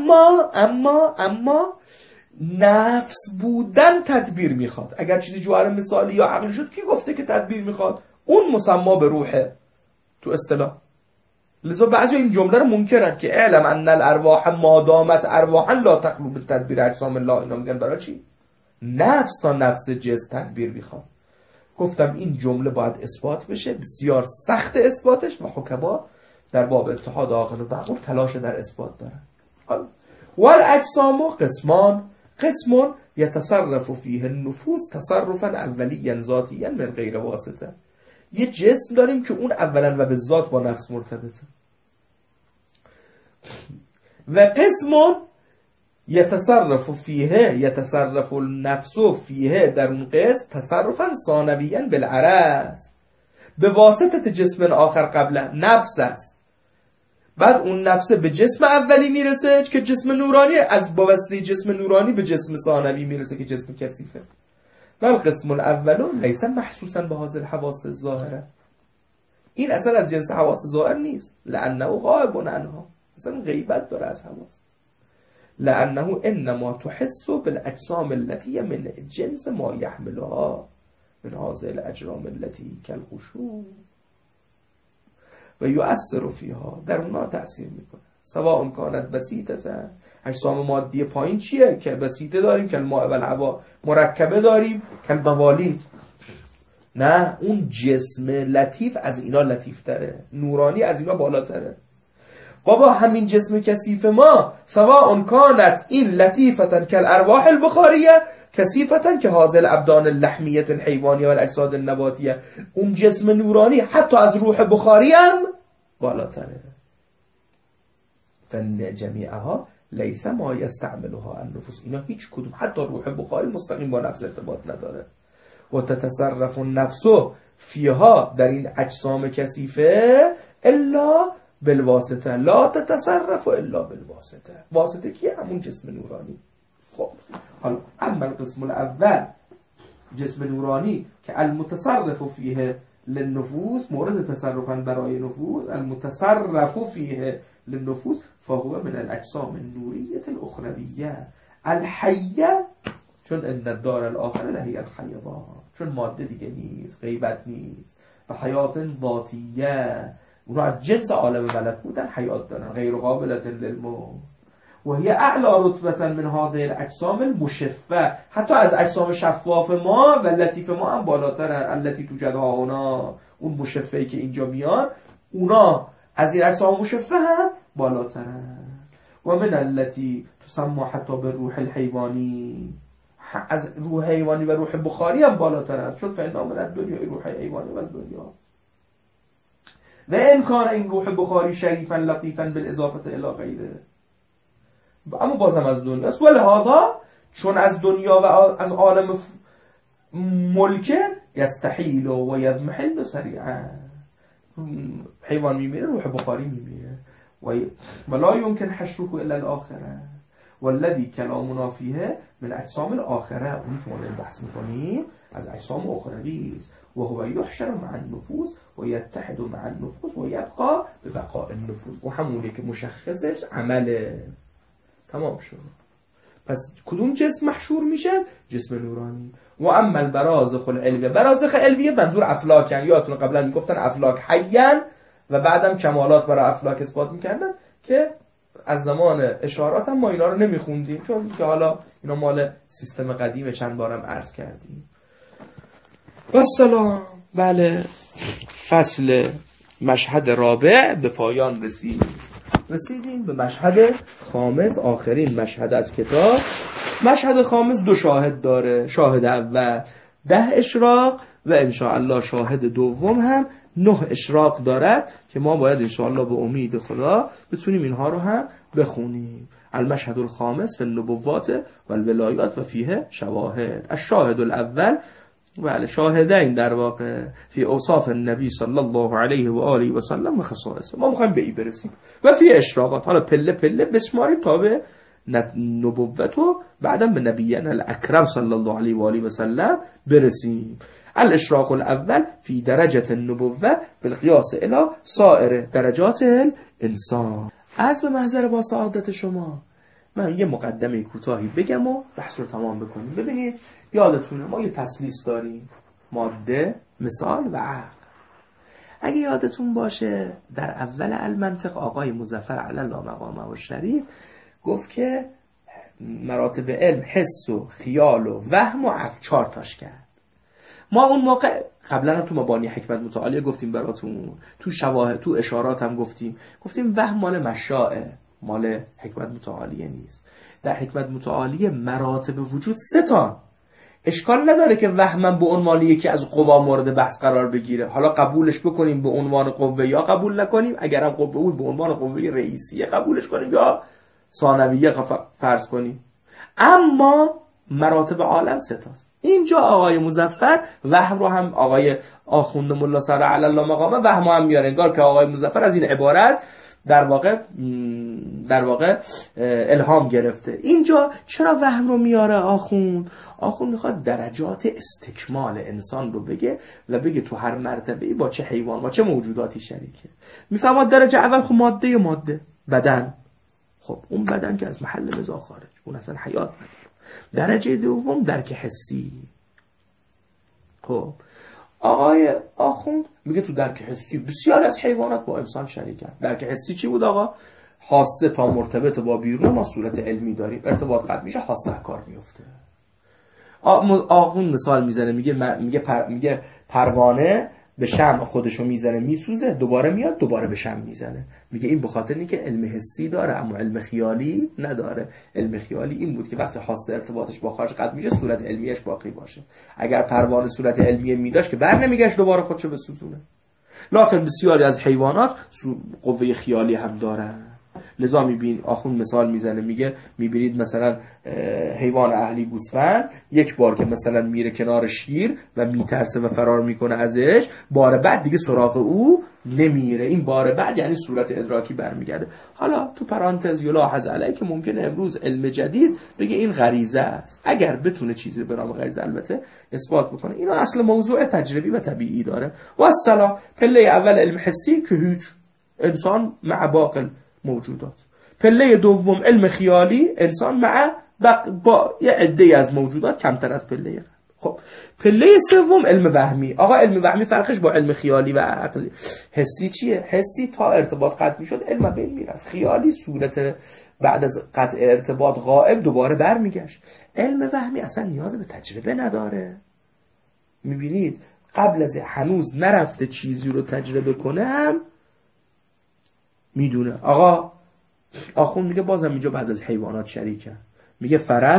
اما نفس بودن تدبیر میخواد. اگر چیزی جوهر مثالی یا عقلی شد کی گفته که تدبیر میخواد؟ اون مسما به روحه تو اصطلاح. لذا بعضی این جمله رو منکرن که اعلم ان الارواح ما دامت ارواحا لا تخلو بالتدبیر اجسام الله. اینا میگن برای چی؟ نفس تا نفس جسم تدبیر میخواد. گفتم این جمله باید اثبات بشه، بسیار سخت اثباتش و حکما در باب اتحاد عاقل و معقول تلاش در اثبات دارن. والاجسام قسم یتصرف فیه النفوس تصرفا اولیا ذاتیا من غیر واسطه. یه جسم داریم که اون اولا و به ذات با نفس مرتبطه، و قسم یتصرف النفس فیه در اون قسم تصرفا ثانویا بالعرض، به واسطه جسم آخر قبلا نفس است. بعد اون نفس به جسم اولی میرسه که جسم نورانی، از واسطه جسم نورانی به جسم ثانوی میرسه که جسم کثیفه. بل قسم الاول لیس محسوسا به هذه الحواس الظاهره. این اصلا از جنس حواس ظاهر نیست، لانه غائب عنها، اصلا غیبت داره از حواس. لأنه انما تحس بالاجسام التي من جنس ما يحملها من هذه الاجرام التي كالقشور و یؤثر فیها، در اونها تأثیر میکنه. سواء کانت بسیطه، اجسام مادی پایین چیه؟ که بسیطه داریم، که الماء و الهوا، مرکبه داریم، که البوالید. نه، اون جسم لطیف از اینا لطیف تره، نورانی از اینا بالاتره. بابا همین جسم کثیف ما سواء کانت این لطیفتن که الارواح البخاریه کثیفتن که هازل ابدان اللحمیت الحیوانیه و الاجساد النباتیه، اون جسم نورانی حتی از روح بخاری هم بالاتره. فن جمیعها لیس ما یستعملها النفوس، اینا هیچ کدوم حتی روح بخاری مستقیم با نفس ارتباط نداره. و تتصرف النفس فیها، در این اجسام کثیفه، الا بالواسطه، لا تتصرف الا بالواسطه. واسطه کیه؟ همون جسم نورانی. خب حالا اما القسم الاول، جسم نورانی که المتصرف فیه للنفوس، مورد تصرفا برای نفوس، المتصرف فیه للنفوس، فهو من الاجسام النوریه الاخرویه الحیه، چون ان الدار الاخره لهی الحیوان، چون ماده دیگه نیست، غیبت نیست، و حیات ذاتیه، اونا از جنس عالم ملکوتن، حیات دارن، غیر قابلة للموت، و هی اعلی رتبة من هذه الاجسام المشفه، حتی از اجسام شفاف ما و لطیف ما هم بالاترن. التي توجد ها هنا، اون مشفه‌ای که اینجا میان، اونا از این اجسام مشفه هم بالاترن. و من التي تسمى حتی بالروح الحیوانی، از روح حیوانی و روح بخاری هم بالاترن، چون فعلا من از دنیا روح حیوانی و از دنیا. و امکان این روح بخاری شریفا لطیفا بالاضافه الی غیره، اما بازم از دنیاست. ولهذا چون از دنیا و از عالم ملکه، یستحیل و یضمحل سریعا، حیوان میمیره، روح بخاری میمیره. و لا يمكن حشره الا الاخره، والذي كلامنا فيه من اجسام الاخره، اونی که ما داریم بحث میکنیم از اجسام اخروی است. و هو یحشر مع النفوس و یتحد مع النفوس و یبقى ببقاء النفوس، و همونی که مشخصش عمله. تمام شد. پس کدوم جسم محشور میشه؟ جسم نورانی. و اما البرازخ العلویه، برازخ علویه منظور افلاکن. یادتون قبلا میگفتن افلاک حیان و بعدم کمالات برای افلاک اثبات میکردن که از زمان اشارات هم ما اینا رو نمیخوندیم، چون که حالا اینا مال سیستم قدیم، چند بارم عرض کردیم. و سلام. بله، فصل مشهد رابع به پایان رسیدیم به مشهد خامس، آخرین مشهد از کتاب. مشهد خامس 2 شاهد داره. شاهد اول 10 اشراق و انشاءالله شاهد دوم هم 9 اشراق دارد که ما باید انشاءالله به امید خدا بتونیم اینها رو هم بخونیم. المشهد الخامس فی النبوات و الولایات و فیه شواهد. الشاهد الاول، بله، شاهدین در واقع، فی اوصاف النبی صلی الله علیه و آله و سلم و خصائص. ما میخوایم به این برسیم. و فی اشراقات، حالا پله پله بسماریم تا به نبوت و بعدا به نبینا الاکرم صلی الله علیه و آله و سلم برسیم. الاشراق الاول فی درجه النبوه بالقیاس الی سایر درجات الانسان. عرض به محضر با سعادت شما من یه مقدمه کوتاهی بگم و بحث رو تمام بکنیم. ببینید، یادتونه ما یه تسلیس داریم، ماده، مثال و عقل. اگه یادتون باشه در اول المنطق آقای مظفر علی الله مقامه و شریف گفت که مراتب علم حس و خیال و وهم و عقل 4 تاش کرد. ما اون موقع قبلا هم تو مبانی حکمت متعالیه گفتیم براتون، تو شواهد، تو اشارات هم گفتیم وهم مال مشاعه، مال حکمت متعالیه نیست. در حکمت متعالیه مراتب وجود 3 تا. اشکال نداره که وهمم به عنوان یکی از قوا مورد بحث قرار بگیره. حالا قبولش بکنیم به عنوان قوه یا قبول نکنیم. اگرم قوه بود به عنوان قوه رئیسیه قبولش کنیم یا ثانویه فرض کنیم. اما مراتب عالم 3 تاست. اینجا آقای مظفر وهم رو هم، آقای آخوند ملا سر علی الله مقامه وهم هم میاره. انگار که آقای مظفر از این عبارت در واقع الهام گرفته. اینجا چرا وهم رو میاره آخوند میخواد درجات استکمال انسان رو بگه و بگه تو هر مرتبه‌ای با چه حیوان، با چه موجوداتی شریکه. میفهمد درجه اول خب ماده بدن، خب اون بدن که از محل نزاع خارج، اون اصلا حیات نداره. درجه دوم درک حسی. خب آقای آخوند میگه تو درک حسی بسیار از حیوانات با انسان شریکن. درک حسی چی بود آقا؟ حاسه تا مرتبط با بیرون ما صورت علمی داریم، ارتباط قطع میشه، حاسه کار میفته. آخوند مثال میزنه، میگه پروانه به شمع خودشو میزنه میسوزه، دوباره میاد دوباره به شمع میزنه. میگه این به خاطر اینه که علم حسی داره اما علم خیالی نداره. علم خیالی این بود که وقتی حاسه ارتباطش با خارج قطع میشه صورت علمیش باقی باشه. اگر پروانه صورت علمی میداشت که بر نمیگشت دوباره خودشو بسوزونه. لکن بسیاری از حیوانات قوه خیالی هم دارن. لذا میبین آخوند مثال میزنه، میگه میبینید مثلا حیوان اهلی گوسفند یک بار که مثلا میره کنار شیر و میترسه و فرار میکنه ازش، بار بعد دیگه سراغ او نمیره. این بار بعد یعنی صورت ادراکی برمیگرده. حالا تو پرانتز یلاحظ علیه که ممکنه امروز علم جدید بگه این غریزه است، اگر بتونه چیزی به نام غریزه البته اثبات بکنه. اینا اصل موضوع تجربی و طبیعی داره. و السلام پله اول علم حسی که هیچ انسان مع باقی موجودات. پله دوم علم خیالی، انسان مع با یه عده از موجودات کمتر از پله. خب پله سوم علم وهمی. آقا علم وهمی فرقش با علم خیالی و عقلی حسی چیه؟ حسی تا ارتباط قطع میشد علم بین میرفت، خیالی صورت بعد از قطع ارتباط غائب دوباره برمیگشت. علم وهمی اصلا نیاز به تجربه نداره. میبینید قبل از هنوز نرفته چیزی رو تجربه کنه هم میدونه. آقا آخوند میگه بازم اینجا بعض از حیوانات شریکن. میگه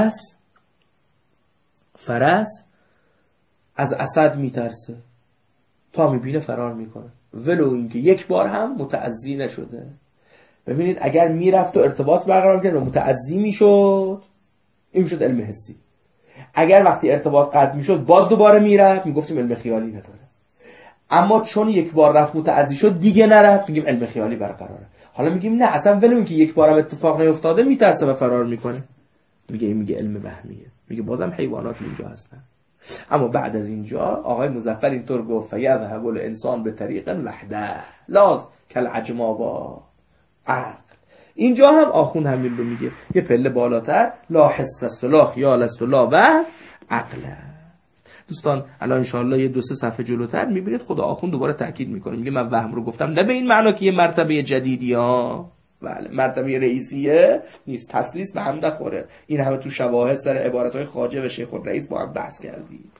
فرس از اسد میترسه تا میبینه فرار میکنه، ولو اینکه یک بار هم متعزی نشده. ببینید اگر میرفت و ارتباط برقرار میکرد و متعزی میشد، این میشد علم حسی. اگر وقتی ارتباط قطع میشد باز دوباره میرفت، میگفتیم علم خیالی نداره. اما چون یک بار رفت متعزی شد دیگه نرفت، میگیم علم خیالی برقراره. حالا میگیم نه اصلا ولو اینکه یک بارم اتفاق نیفتاده میترسه و فرار میکنه، میگه علم وهمیه. میگه بازم حیوانات اینجا هستن. اما بعد از اینجا آقای مظفر اینطور گفت فیذهب الانسان به طریق وحده لاز کالعجماوات عقل. اینجا هم آخوند همین رو میگه، یه پله بالاتر، لا حس است و لا خیال است و لا وهم، عقل است. دوستان الان انشاءالله یه 2-3 صفحه جلوتر میبینید خدا آخوند دوباره تاکید میکنه، میگه من وهم رو گفتم نه به این معنا که یه مرتبه جدیدی ها، بله مرتبه رئیسیه نیست، تسلیس به هم نخوره. این همه تو شواهد سر عبارتهای خواجه و شیخ الرئیس با هم بحث کردیم.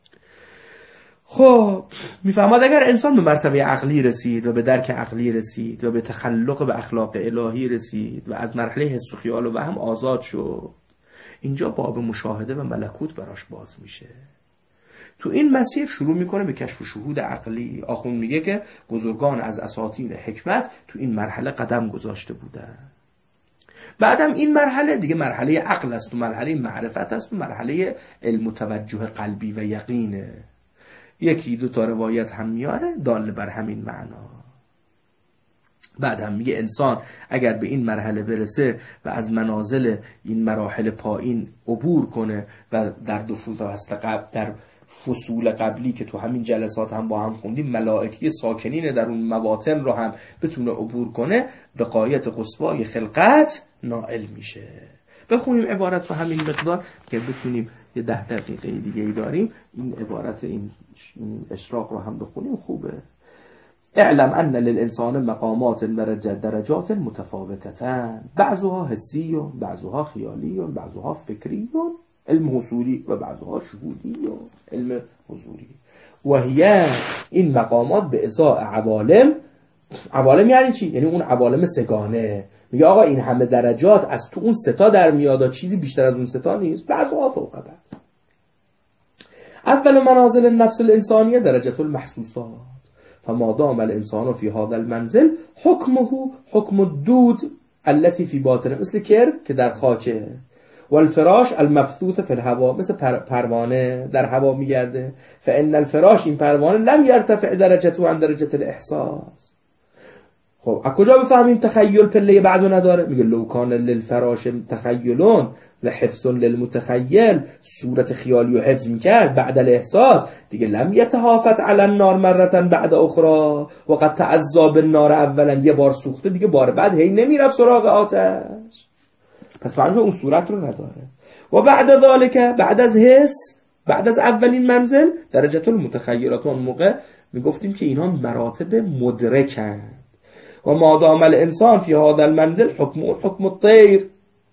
خب میفهمد اگر انسان به مرتبه عقلی رسید و به درک عقلی رسید و به تخلق به اخلاق الهی رسید و از مرحله حس و خیال و وهم آزاد شد، اینجا باب مشاهده و ملکوت براش باز میشه. تو این مسیر شروع میکنه به کشف و شهود عقلی. آخوند میگه که بزرگان از اساطین حکمت تو این مرحله قدم گذاشته بودن. بعدم این مرحله دیگه مرحله عقل است و مرحله معرفت است و مرحله علم توجه قلبی و یقینه. 1-2 تا روایت هم میاره دال بر همین معنا. بعد هم میگه انسان اگر به این مرحله برسه و از منازل این مراحل پایین عبور کنه و در در فصول قبلی که تو همین جلسات هم با هم خوندیم ملائکی ساکنین در اون مواطن رو هم بتونه عبور کنه، به غایت قصوای خلقت نائل میشه. بخونیم عبارت رو همین مقدار که بتونیم یه 10 دقیقه دیگه ای داریم، این عبارت این اشراق رو هم بخونیم خوبه. اعلم ان للانسان مقامات و درجات متفاوتتان، بعضها حسی و بعضها خیالی و بعضها فکری و علم حضوری و بعضها شهودی و علم حضوری. و هی این مقامات به ازاء عوالم یعنی چی؟ یعنی اون عوالم سگانه. میگه آقا این همه درجات از تو اون 3 تا در میاد، چیزی بیشتر از اون 3 تا نیست، بعضها فوق بعض. اول منازل النفس الانسانیه درجه المحسوسات، فما دام الانسان فی هذا المنزل حکمه حکم الدود التي فی باطنه، مثل کرم که در خاکه، و الفراش المبثوث فی الهوا، مثل پروانه در هوا میگرده. فان الفراش این پروانه لم یرتفع درجته عن درجه الاحساس، خب از کجا بفهمیم تخیل پله بعدو نداره؟ میگه لو کان للفراش تخیلون و حفظ للمتخیل، صورت خیالی و حفظ میکرد بعد الاحساس دیگه لم یتهافت علی النار مرتا بعد اخرى و قد تعذب النار اولا، یه بار سوخته دیگه بار بعد هی نمیرفت سراغ آتش، پس معنیش اون صورت رو نداره. و بعد ذالک، بعد از حس، بعد از اولین منزل درجه المتخیلات، اون موقع میگفتیم که اینها مراتب مدرکند. و مادام الانسان فی هذا المنزل حکم الطیر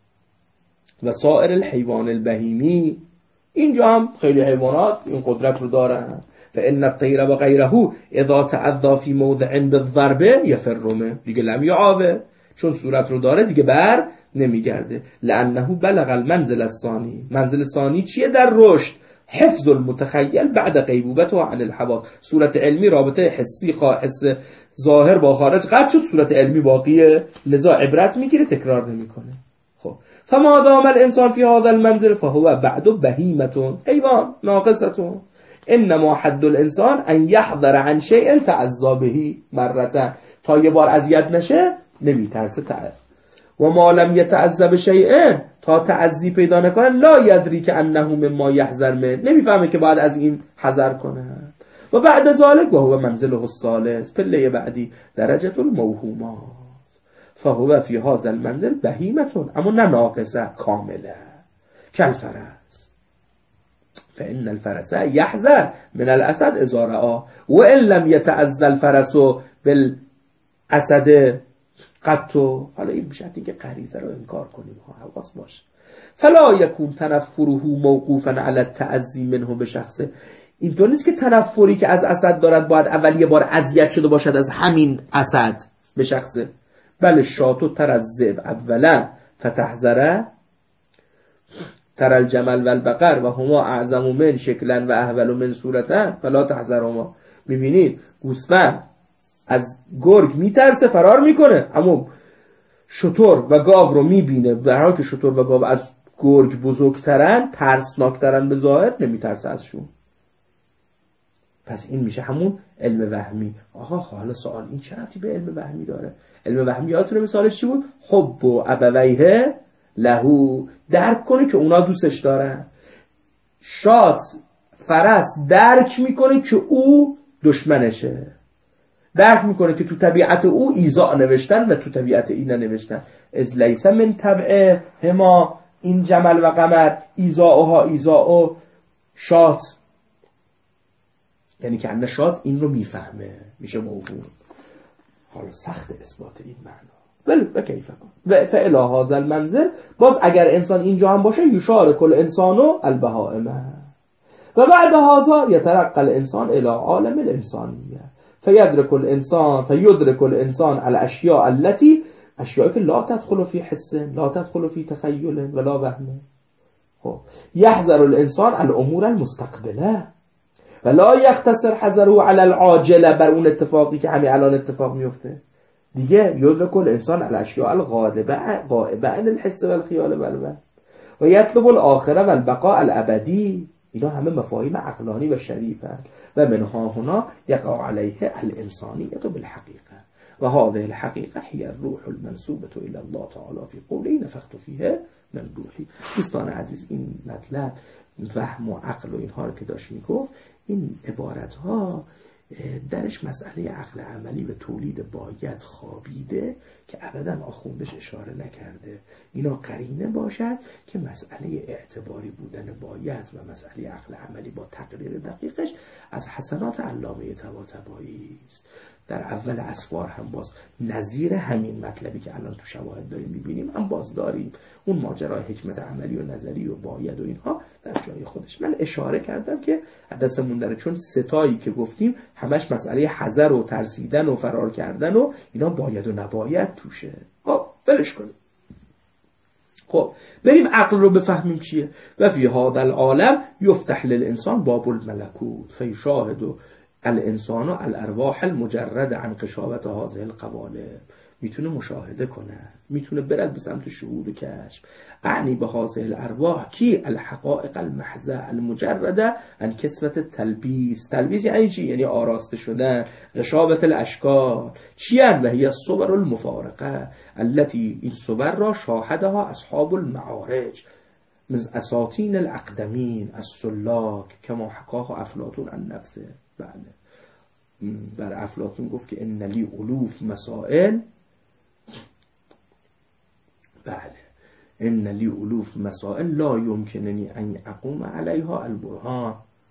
و سایر الحیوان البهیمی، اینجا هم خیلی حیوانات این قدرت رو دارن. فان الطیر و غیره اذا تعذى فی موضع بالضرب یفر منه، دیگه لم یعاوه، چون صورت رو داره دیگه بر نمیگرده. لانه بلغ المنزل الثانی، منزل ثانی چیه در رشد؟ حفظ المتخیل بعد غیبوبته عن الحواس. صورت علمی رابطه حسی حس ظاهر با خارج قطع شد، صورت علمی باقیه، لذا عبرت میگیره، تکرار نمیکنه. خب فما دام الانسان فی هذا المنزل فهو بعد بهیمه، حیوان ناقصه. انما حد الانسان ان يحذر عن شيء تعذى به مرتين، تا یه بار اذیت نشه نمیترسه. و ما لم يتعذى بشيء، تا تعذی پیدا نکنه لا یدری که انه مما یحذر منه، نمیفهمه که باید از این حذر کنه. و بعد ذلك و هو منزله الثالث، پله بعدی درجه الموهومات، فهو فی هذا المنزل بهیمه، اما نه ناقصه، کامله، کالفرس. فإن الفرس يحذر من الأسد إذا رأى وإن لم يتعذى الفرس بالأسد قطو. حالا این میشه که غریزه رو انکار کنیم، حواس باشه. فلا یکون تنفره موقوفا علی التعذی منه به شخصه، اینطور نیست که تنفری که از اسد دارد باید اول یه بار اذیت شده باشد از همین اسد به شخصه، بل شاتو تر از ذئب اولا فتحذره تر الجمل و البقر و هما اعظم من شکلا و احول من صورتا فلا تحذرهما. میبینید گوسفند از گرگ میترسه، فرار میکنه، اما شتر و گاو رو میبینه، در حالی که شتر و گاو از گرگ بزرگترن، ترسناکترن به ظاهر، نمیترسه ازشون. پس این میشه همون علم وهمی. آقا حالا سوال، این چه ربطی به علم وهمی داره؟ علم وهمی یادتونه مثالش چی بود؟ حب و ابویه لهو، درک کنه که اونا دوستش دارن. شات فرس درک میکنه که او دشمنشه، درک میکنه که تو طبیعت او ایذا نوشتن و تو طبیعت این نوشتن. از لیس من طبع هما، این جمل و قمر ایذاها ایذا شات، یعنی که ان شات این رو میفهمه، میشه موهوم. حالا سخت اثبات این معنا، ولی کیف کن و فعل هذا المنزل، باز اگر انسان اینجا هم باشه یشارک الانسان البهائم. و بعد هذا يترقى الانسان الى عالم الانسانیه فیدرک الانسان الاشیاء التي، اشیاء که لا تدخل فی حس، لا تدخل فی تخیل ولا وهم. خب یحذر الانسان الامور المستقبله و لا یختصر حذره علی العاجله، بر اون اتفاقی که همین الان اتفاق میفته دیگه. یدرک الانسان الاشیاء الغالبه عن الحس والخیال والوهم و یطلب الاخره والبقاء الابدی. اینا همه مفاهیم عقلانی و شریفه. و منها هنا یقع علیه الانسانیه بالحقیقه و هذه الحقیقه هی الروح المنسوبه الى الله تعالی فی قوله نفخت فیه من روحی. دوستان عزیز، این مطلب فهم و عقل و اینها رو که داشت میگفت، این عبارت ها درش مسئله عقل عملی و تولید باید خوابیده که ابدا آخوندش اشاره نکرده. اینا قرینه باشد که مسئله اعتباری بودن باید و مسئله عقل عملی با تقریر دقیقش از حسنات علامه طباطبایی است. در اول اسفار هم باز نظیر همین مطلبی که الان تو شواهد داریم میبینیم هم باز داریم، اون ماجرای حکمت عملی و نظری و باید و اینها در جای خودش. من اشاره کردم که دستمون داره، چون ستایی که گفتیم همش مسئله حذر و ترسیدن و فرار کردن و اینا باید و نباید توشه. خب بلش کنیم. خب بریم عقل رو بفهمیم چیه. و فی هذا العالم یفتح للانسان باب الملکوت فیشاهد الانسان الارواح المجرد عن قشابت هذه القوالب. میتونه مشاهده کنه، میتونه برد به سمت شهود و کشف. اعنی به حاصل الارواح کی الحقائق المحضه المجرده عن کسوت تلبیس. تلبیس یعنی چی؟ یعنی آراسته شدن، غشابت الاشکال. چی و هی الصور المفارقه التي این صور را شاهدها اصحاب المعارج من اساطین الاقدمین السلاک کما حکاه افلاطون عن نفسه. بله، بر افلاطون گفت که ان لی الوف مسائل، بله، ان لی الوف مسائل لا یمکننی ان اقوم علیها البرهان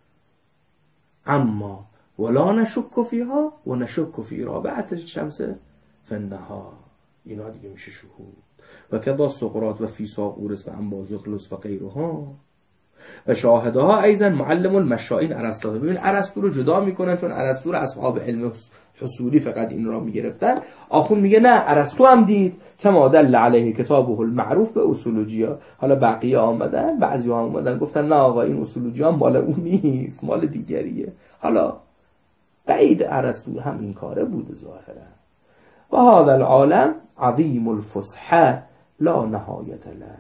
اما ولا نشک فیها و نشک فی رابعه الشمس فانها. اینا دیگه میشه شهود. و کذا سقراط و فیثاغورس و انبازوخلوس و غیرها و شاهدها ایضا معلم المشائین ارسطو. ببین ارسطو رو جدا میکنن چون ارسطو رو اصحاب علم حصولی فقط این را میگرفتن. آخون میگه نه، ارسطو هم دید کما دل علیه کتابه المعروف به اصولوجیا. حالا بقیه آمدن، بعضی ها آمدن گفتن نه آقا این اصولوجیا مال اون نیست، مال دیگریه. حالا بعید ارسطو هم این کاره بود ظاهرا. و هذا العالم عظیم الفسحه لا نهایت له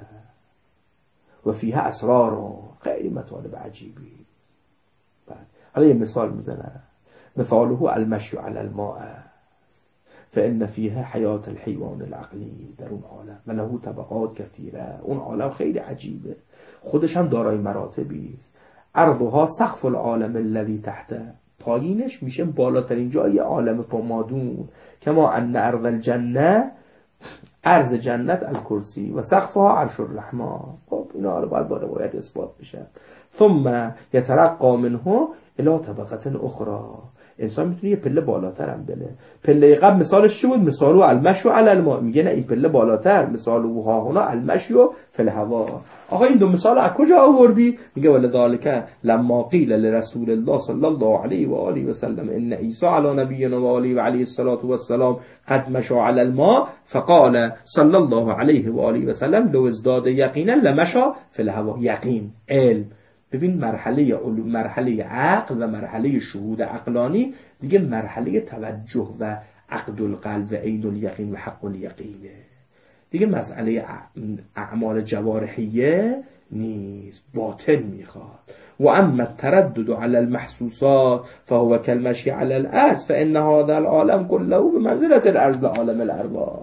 و فیها اسرار. خیلی مطالب عجیبی. حالا یه مثال میزنه، مثاله المشي على الماء است فإن فيها حیاة الحیوان العقلی. در اون عالم و له طبقات کثیره. اون عالم خیلی عجیبه، خودش هم دارای مراتبی است. عرضها سقف العالم الذي تحته، پایینش میشه بالاترین جای عالم پامادون. کما ان ارض الجنه، عرض جنت الکرسی و سقفها عرش الرحمن. خب اینا رو باید با روایت اثبات بشه. ثم يترقى منه الى طبقه اخرى. انسان میتونه یه پله بالاتر هم بره. پله قبل مثالش چی بود؟ مثالو المشی علی الماء. میگه نه این پله بالاتر، مثالو ها هنا المشی فی الهوا. آقا این دو مثال از کجا آوردی؟ میگه ولذالک لما قیل لرسول الله صلی الله علیه و آله و سلم ان عیسی علی نبینا و آله و علیه الصلاه و السلام قد مشى علی الماء فقال صلی الله علیه و آله و سلم لو ازداد یقینا لمشى فی الهوا. یقین، علم. ببین مرحله عقل و مرحله شهود عقلانی دیگه مرحله توجه و عقد القلب و عین الیقین و حق الیقینه. دیگه مسئله اعمال جوارحیه نیست، باطن میخواد. و اما التردد على المحسوسات فهو كالمشي على الارض فان هذا العالم كله بمنزله الارض عالم الارواح.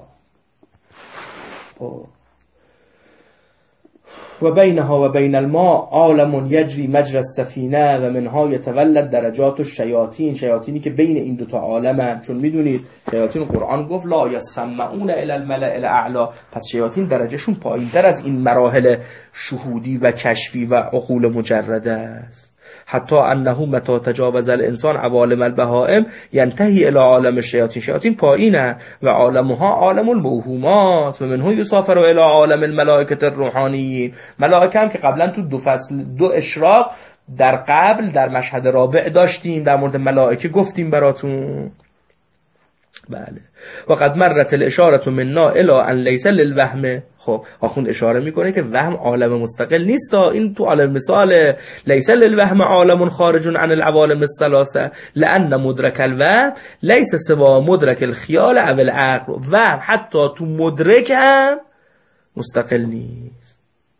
و بینها و بین الماء عالم یجری مجرى السفینه و منها یتولد درجات الشیاطین. شیاطینی که بین این دوتا عالمن. چون میدونید شیاطین قرآن گفت لا یسمعون الی الملأ الاعلی. پس شیاطین درجهشون پایینتر از این مراحل شهودی و کشفی و عقول مجرده است. حتی انه متى تجاوز الانسان عوالم البهائم ينتهي الى عالم الشیاطین. شیاطین پایینه و عالمها عالم الموهومات و منه یسافر الى عالم الملائکه الروحانیین. ملائکه هم که قبلا تو دو فصل دو اشراق در قبل در مشهد رابع داشتیم، در مورد ملائکه گفتیم براتون. بله. و قد مرت الاشاره منا الى ان ليس للوهم. خب آخوند اشاره میکنه که وهم عالم مستقل نیست. این تو عالم مثال لیس للوهم عالم خارج عن العوالم الثلاثه لان مدرک الوهم لیس سوا مدرک الخیال او العقل. وهم حتی تو مدرک هم مستقل نیست.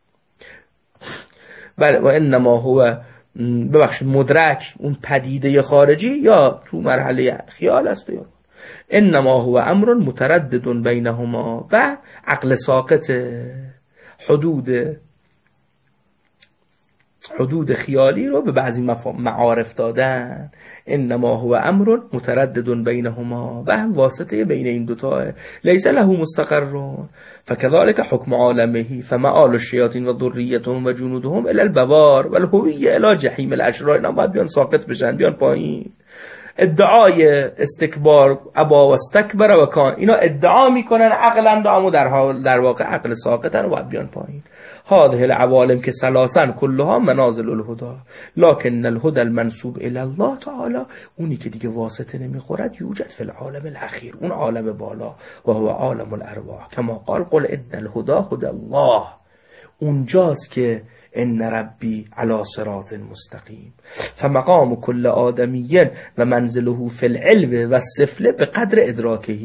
بله. و انما هو مدرک اون پدیده خارجی یا تو مرحله خیال است یا انما هو امر متردد بینهما و عقل ساقط حدود خیالی رو به بعضی معارف دادن. انما هو امر متردد بینهما و هم واسطه بین این دوتا لیس له مستقر فكذلك حكم عالمه فمآل الشیاطین و ذریتهم و جنودهم الى البوار و الهویه الى جحیم الاشرار. اینا باید بیان ساقط بشن، بیان پایین. ادعای استکبار ابا و استکبر و کان، اینا ادعا میکنن عقلند اما در واقع عقل ساقطن و باید بیان پایین. هذه العوالم که ثلاثن كلها منازل الهدى لكن الهدى المنسوب الى الله تعالی، اونی که دیگه واسطه نمیخورد یوجد فی العالم الاخیر، اون عالم بالا و هو عالم الارواح کما قال قل ان الهدى هدى الله. اونجاست که ان ربی علی صراط مستقیم. فمقام کل آدمی و منزله فی العلو و السفله به قدر ادراکهی.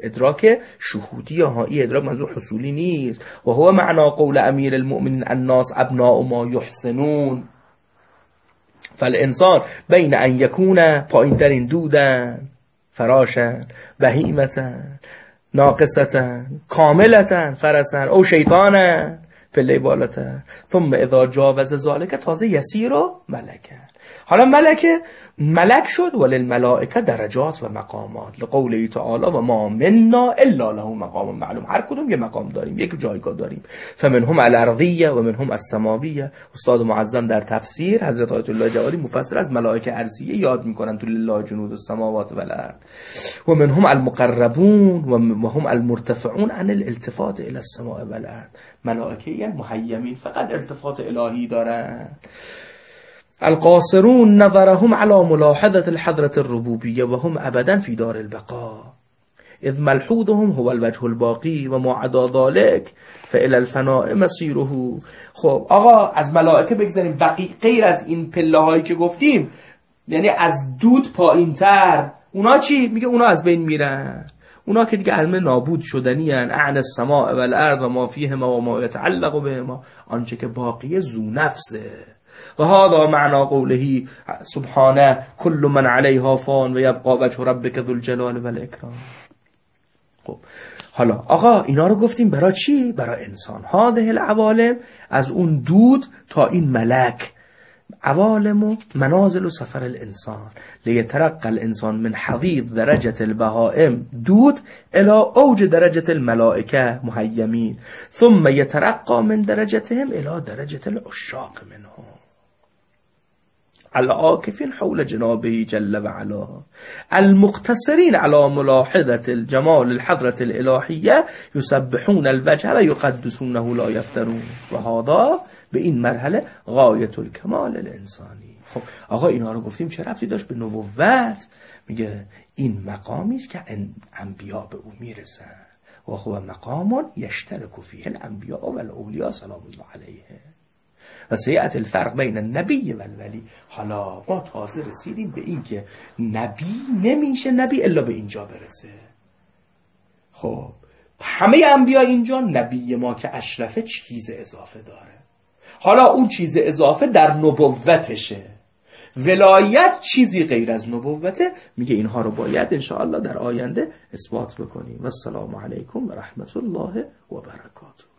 ادراک شهودی ها، این ادراک منظور حصولی نیست. و هو معنا قول امیر المؤمنین الناس ابناء ما یحسنون. فالانسان بین ان یکون پایین ترین دودن، فراشن، بهیمتن، ناقصتن، کاملتن، فرسن او شیطانن پله بالاتر، ثم اذا جاوز ذالک تازه یسیر و ملکن. حالا ملک شد. وللملائکه درجات و مقامات لقوله تعالی و ما منا الا له مقام معلوم. هر کدوم یه مقام داریم، یک جایگاه داریم. فمنهم الارضیه و منهم السماویه. استاد معظم در تفسیر حضرت آیت الله جوالی مفسر از ملائکه ارضیه یاد میکنن تو لله جنود السماوات و الارض. و منهم المقربون و هم المرتفعون عن الالتفات الى السماء و الارض. ملائکه یعنی محیمین، فقط التفات الهی دارن. القاصرون نظرهم على ملاحظة الحضرة الربوبية وهم أبدا في دار البقاء إذ ملحوظهم هو الوجه الباقي وما عدا ذلك فإلى الفناء مصيره. خب آقا از ملائکه بگذاریم، غیر از این پله هایی که گفتیم، یعنی از دود پایین تر، اونا چی؟ میگه اونا از بین میرن. اونا که دیگه علم نابود شدنی هن. اعن السماء والارض و ما فیهما و ما یتعلق بهما، آنچه که باقی ذو نفسه. و هذا معنى قوله سبحانه كل من عليها فان و يبقى وجه ربك ذو الجلال والاکرام. خب حالا آقا اینا رو گفتیم برای چی؟ برای انسان. هذه العوالم، از اون دود تا این ملک، عوالم و منازل و سفر الانسان لیترقى الانسان من حضیض درجة البهائم دود الى اوج درجة الملائکه محیمین ثم يترقى من درجتهم الى درجة العشاق منهم العاكفين حول جنابه جل وعلا المقتصرين على ملاحظة الجمال الحضرة الالهية يسبحون الوجه و يقدسونه لا يفترون. و هذا به این مرحله غایت الکمال الانسانی. خب آقا اینا رو گفتیم، چه ربطی داشت به نبوت؟ میگه این مقامی است که انبیا به او میرسن. و هو مقام یشترک فیه الانبیا و الاولیا سلام الله علیهم و سیأتی الفرق بین النبی و الولی. حالا ما تازه رسیدیم به این که نبی نمیشه نبی الا به اینجا برسه. خب همه انبیا اینجا، نبی ما که اشرفه چیز اضافه داره. حالا اون چیز اضافه در نبوتشه، ولایت چیزی غیر از نبوته. میگه اینها رو باید انشاءالله در آینده اثبات بکنیم. و السلام علیکم و رحمت الله و برکاته.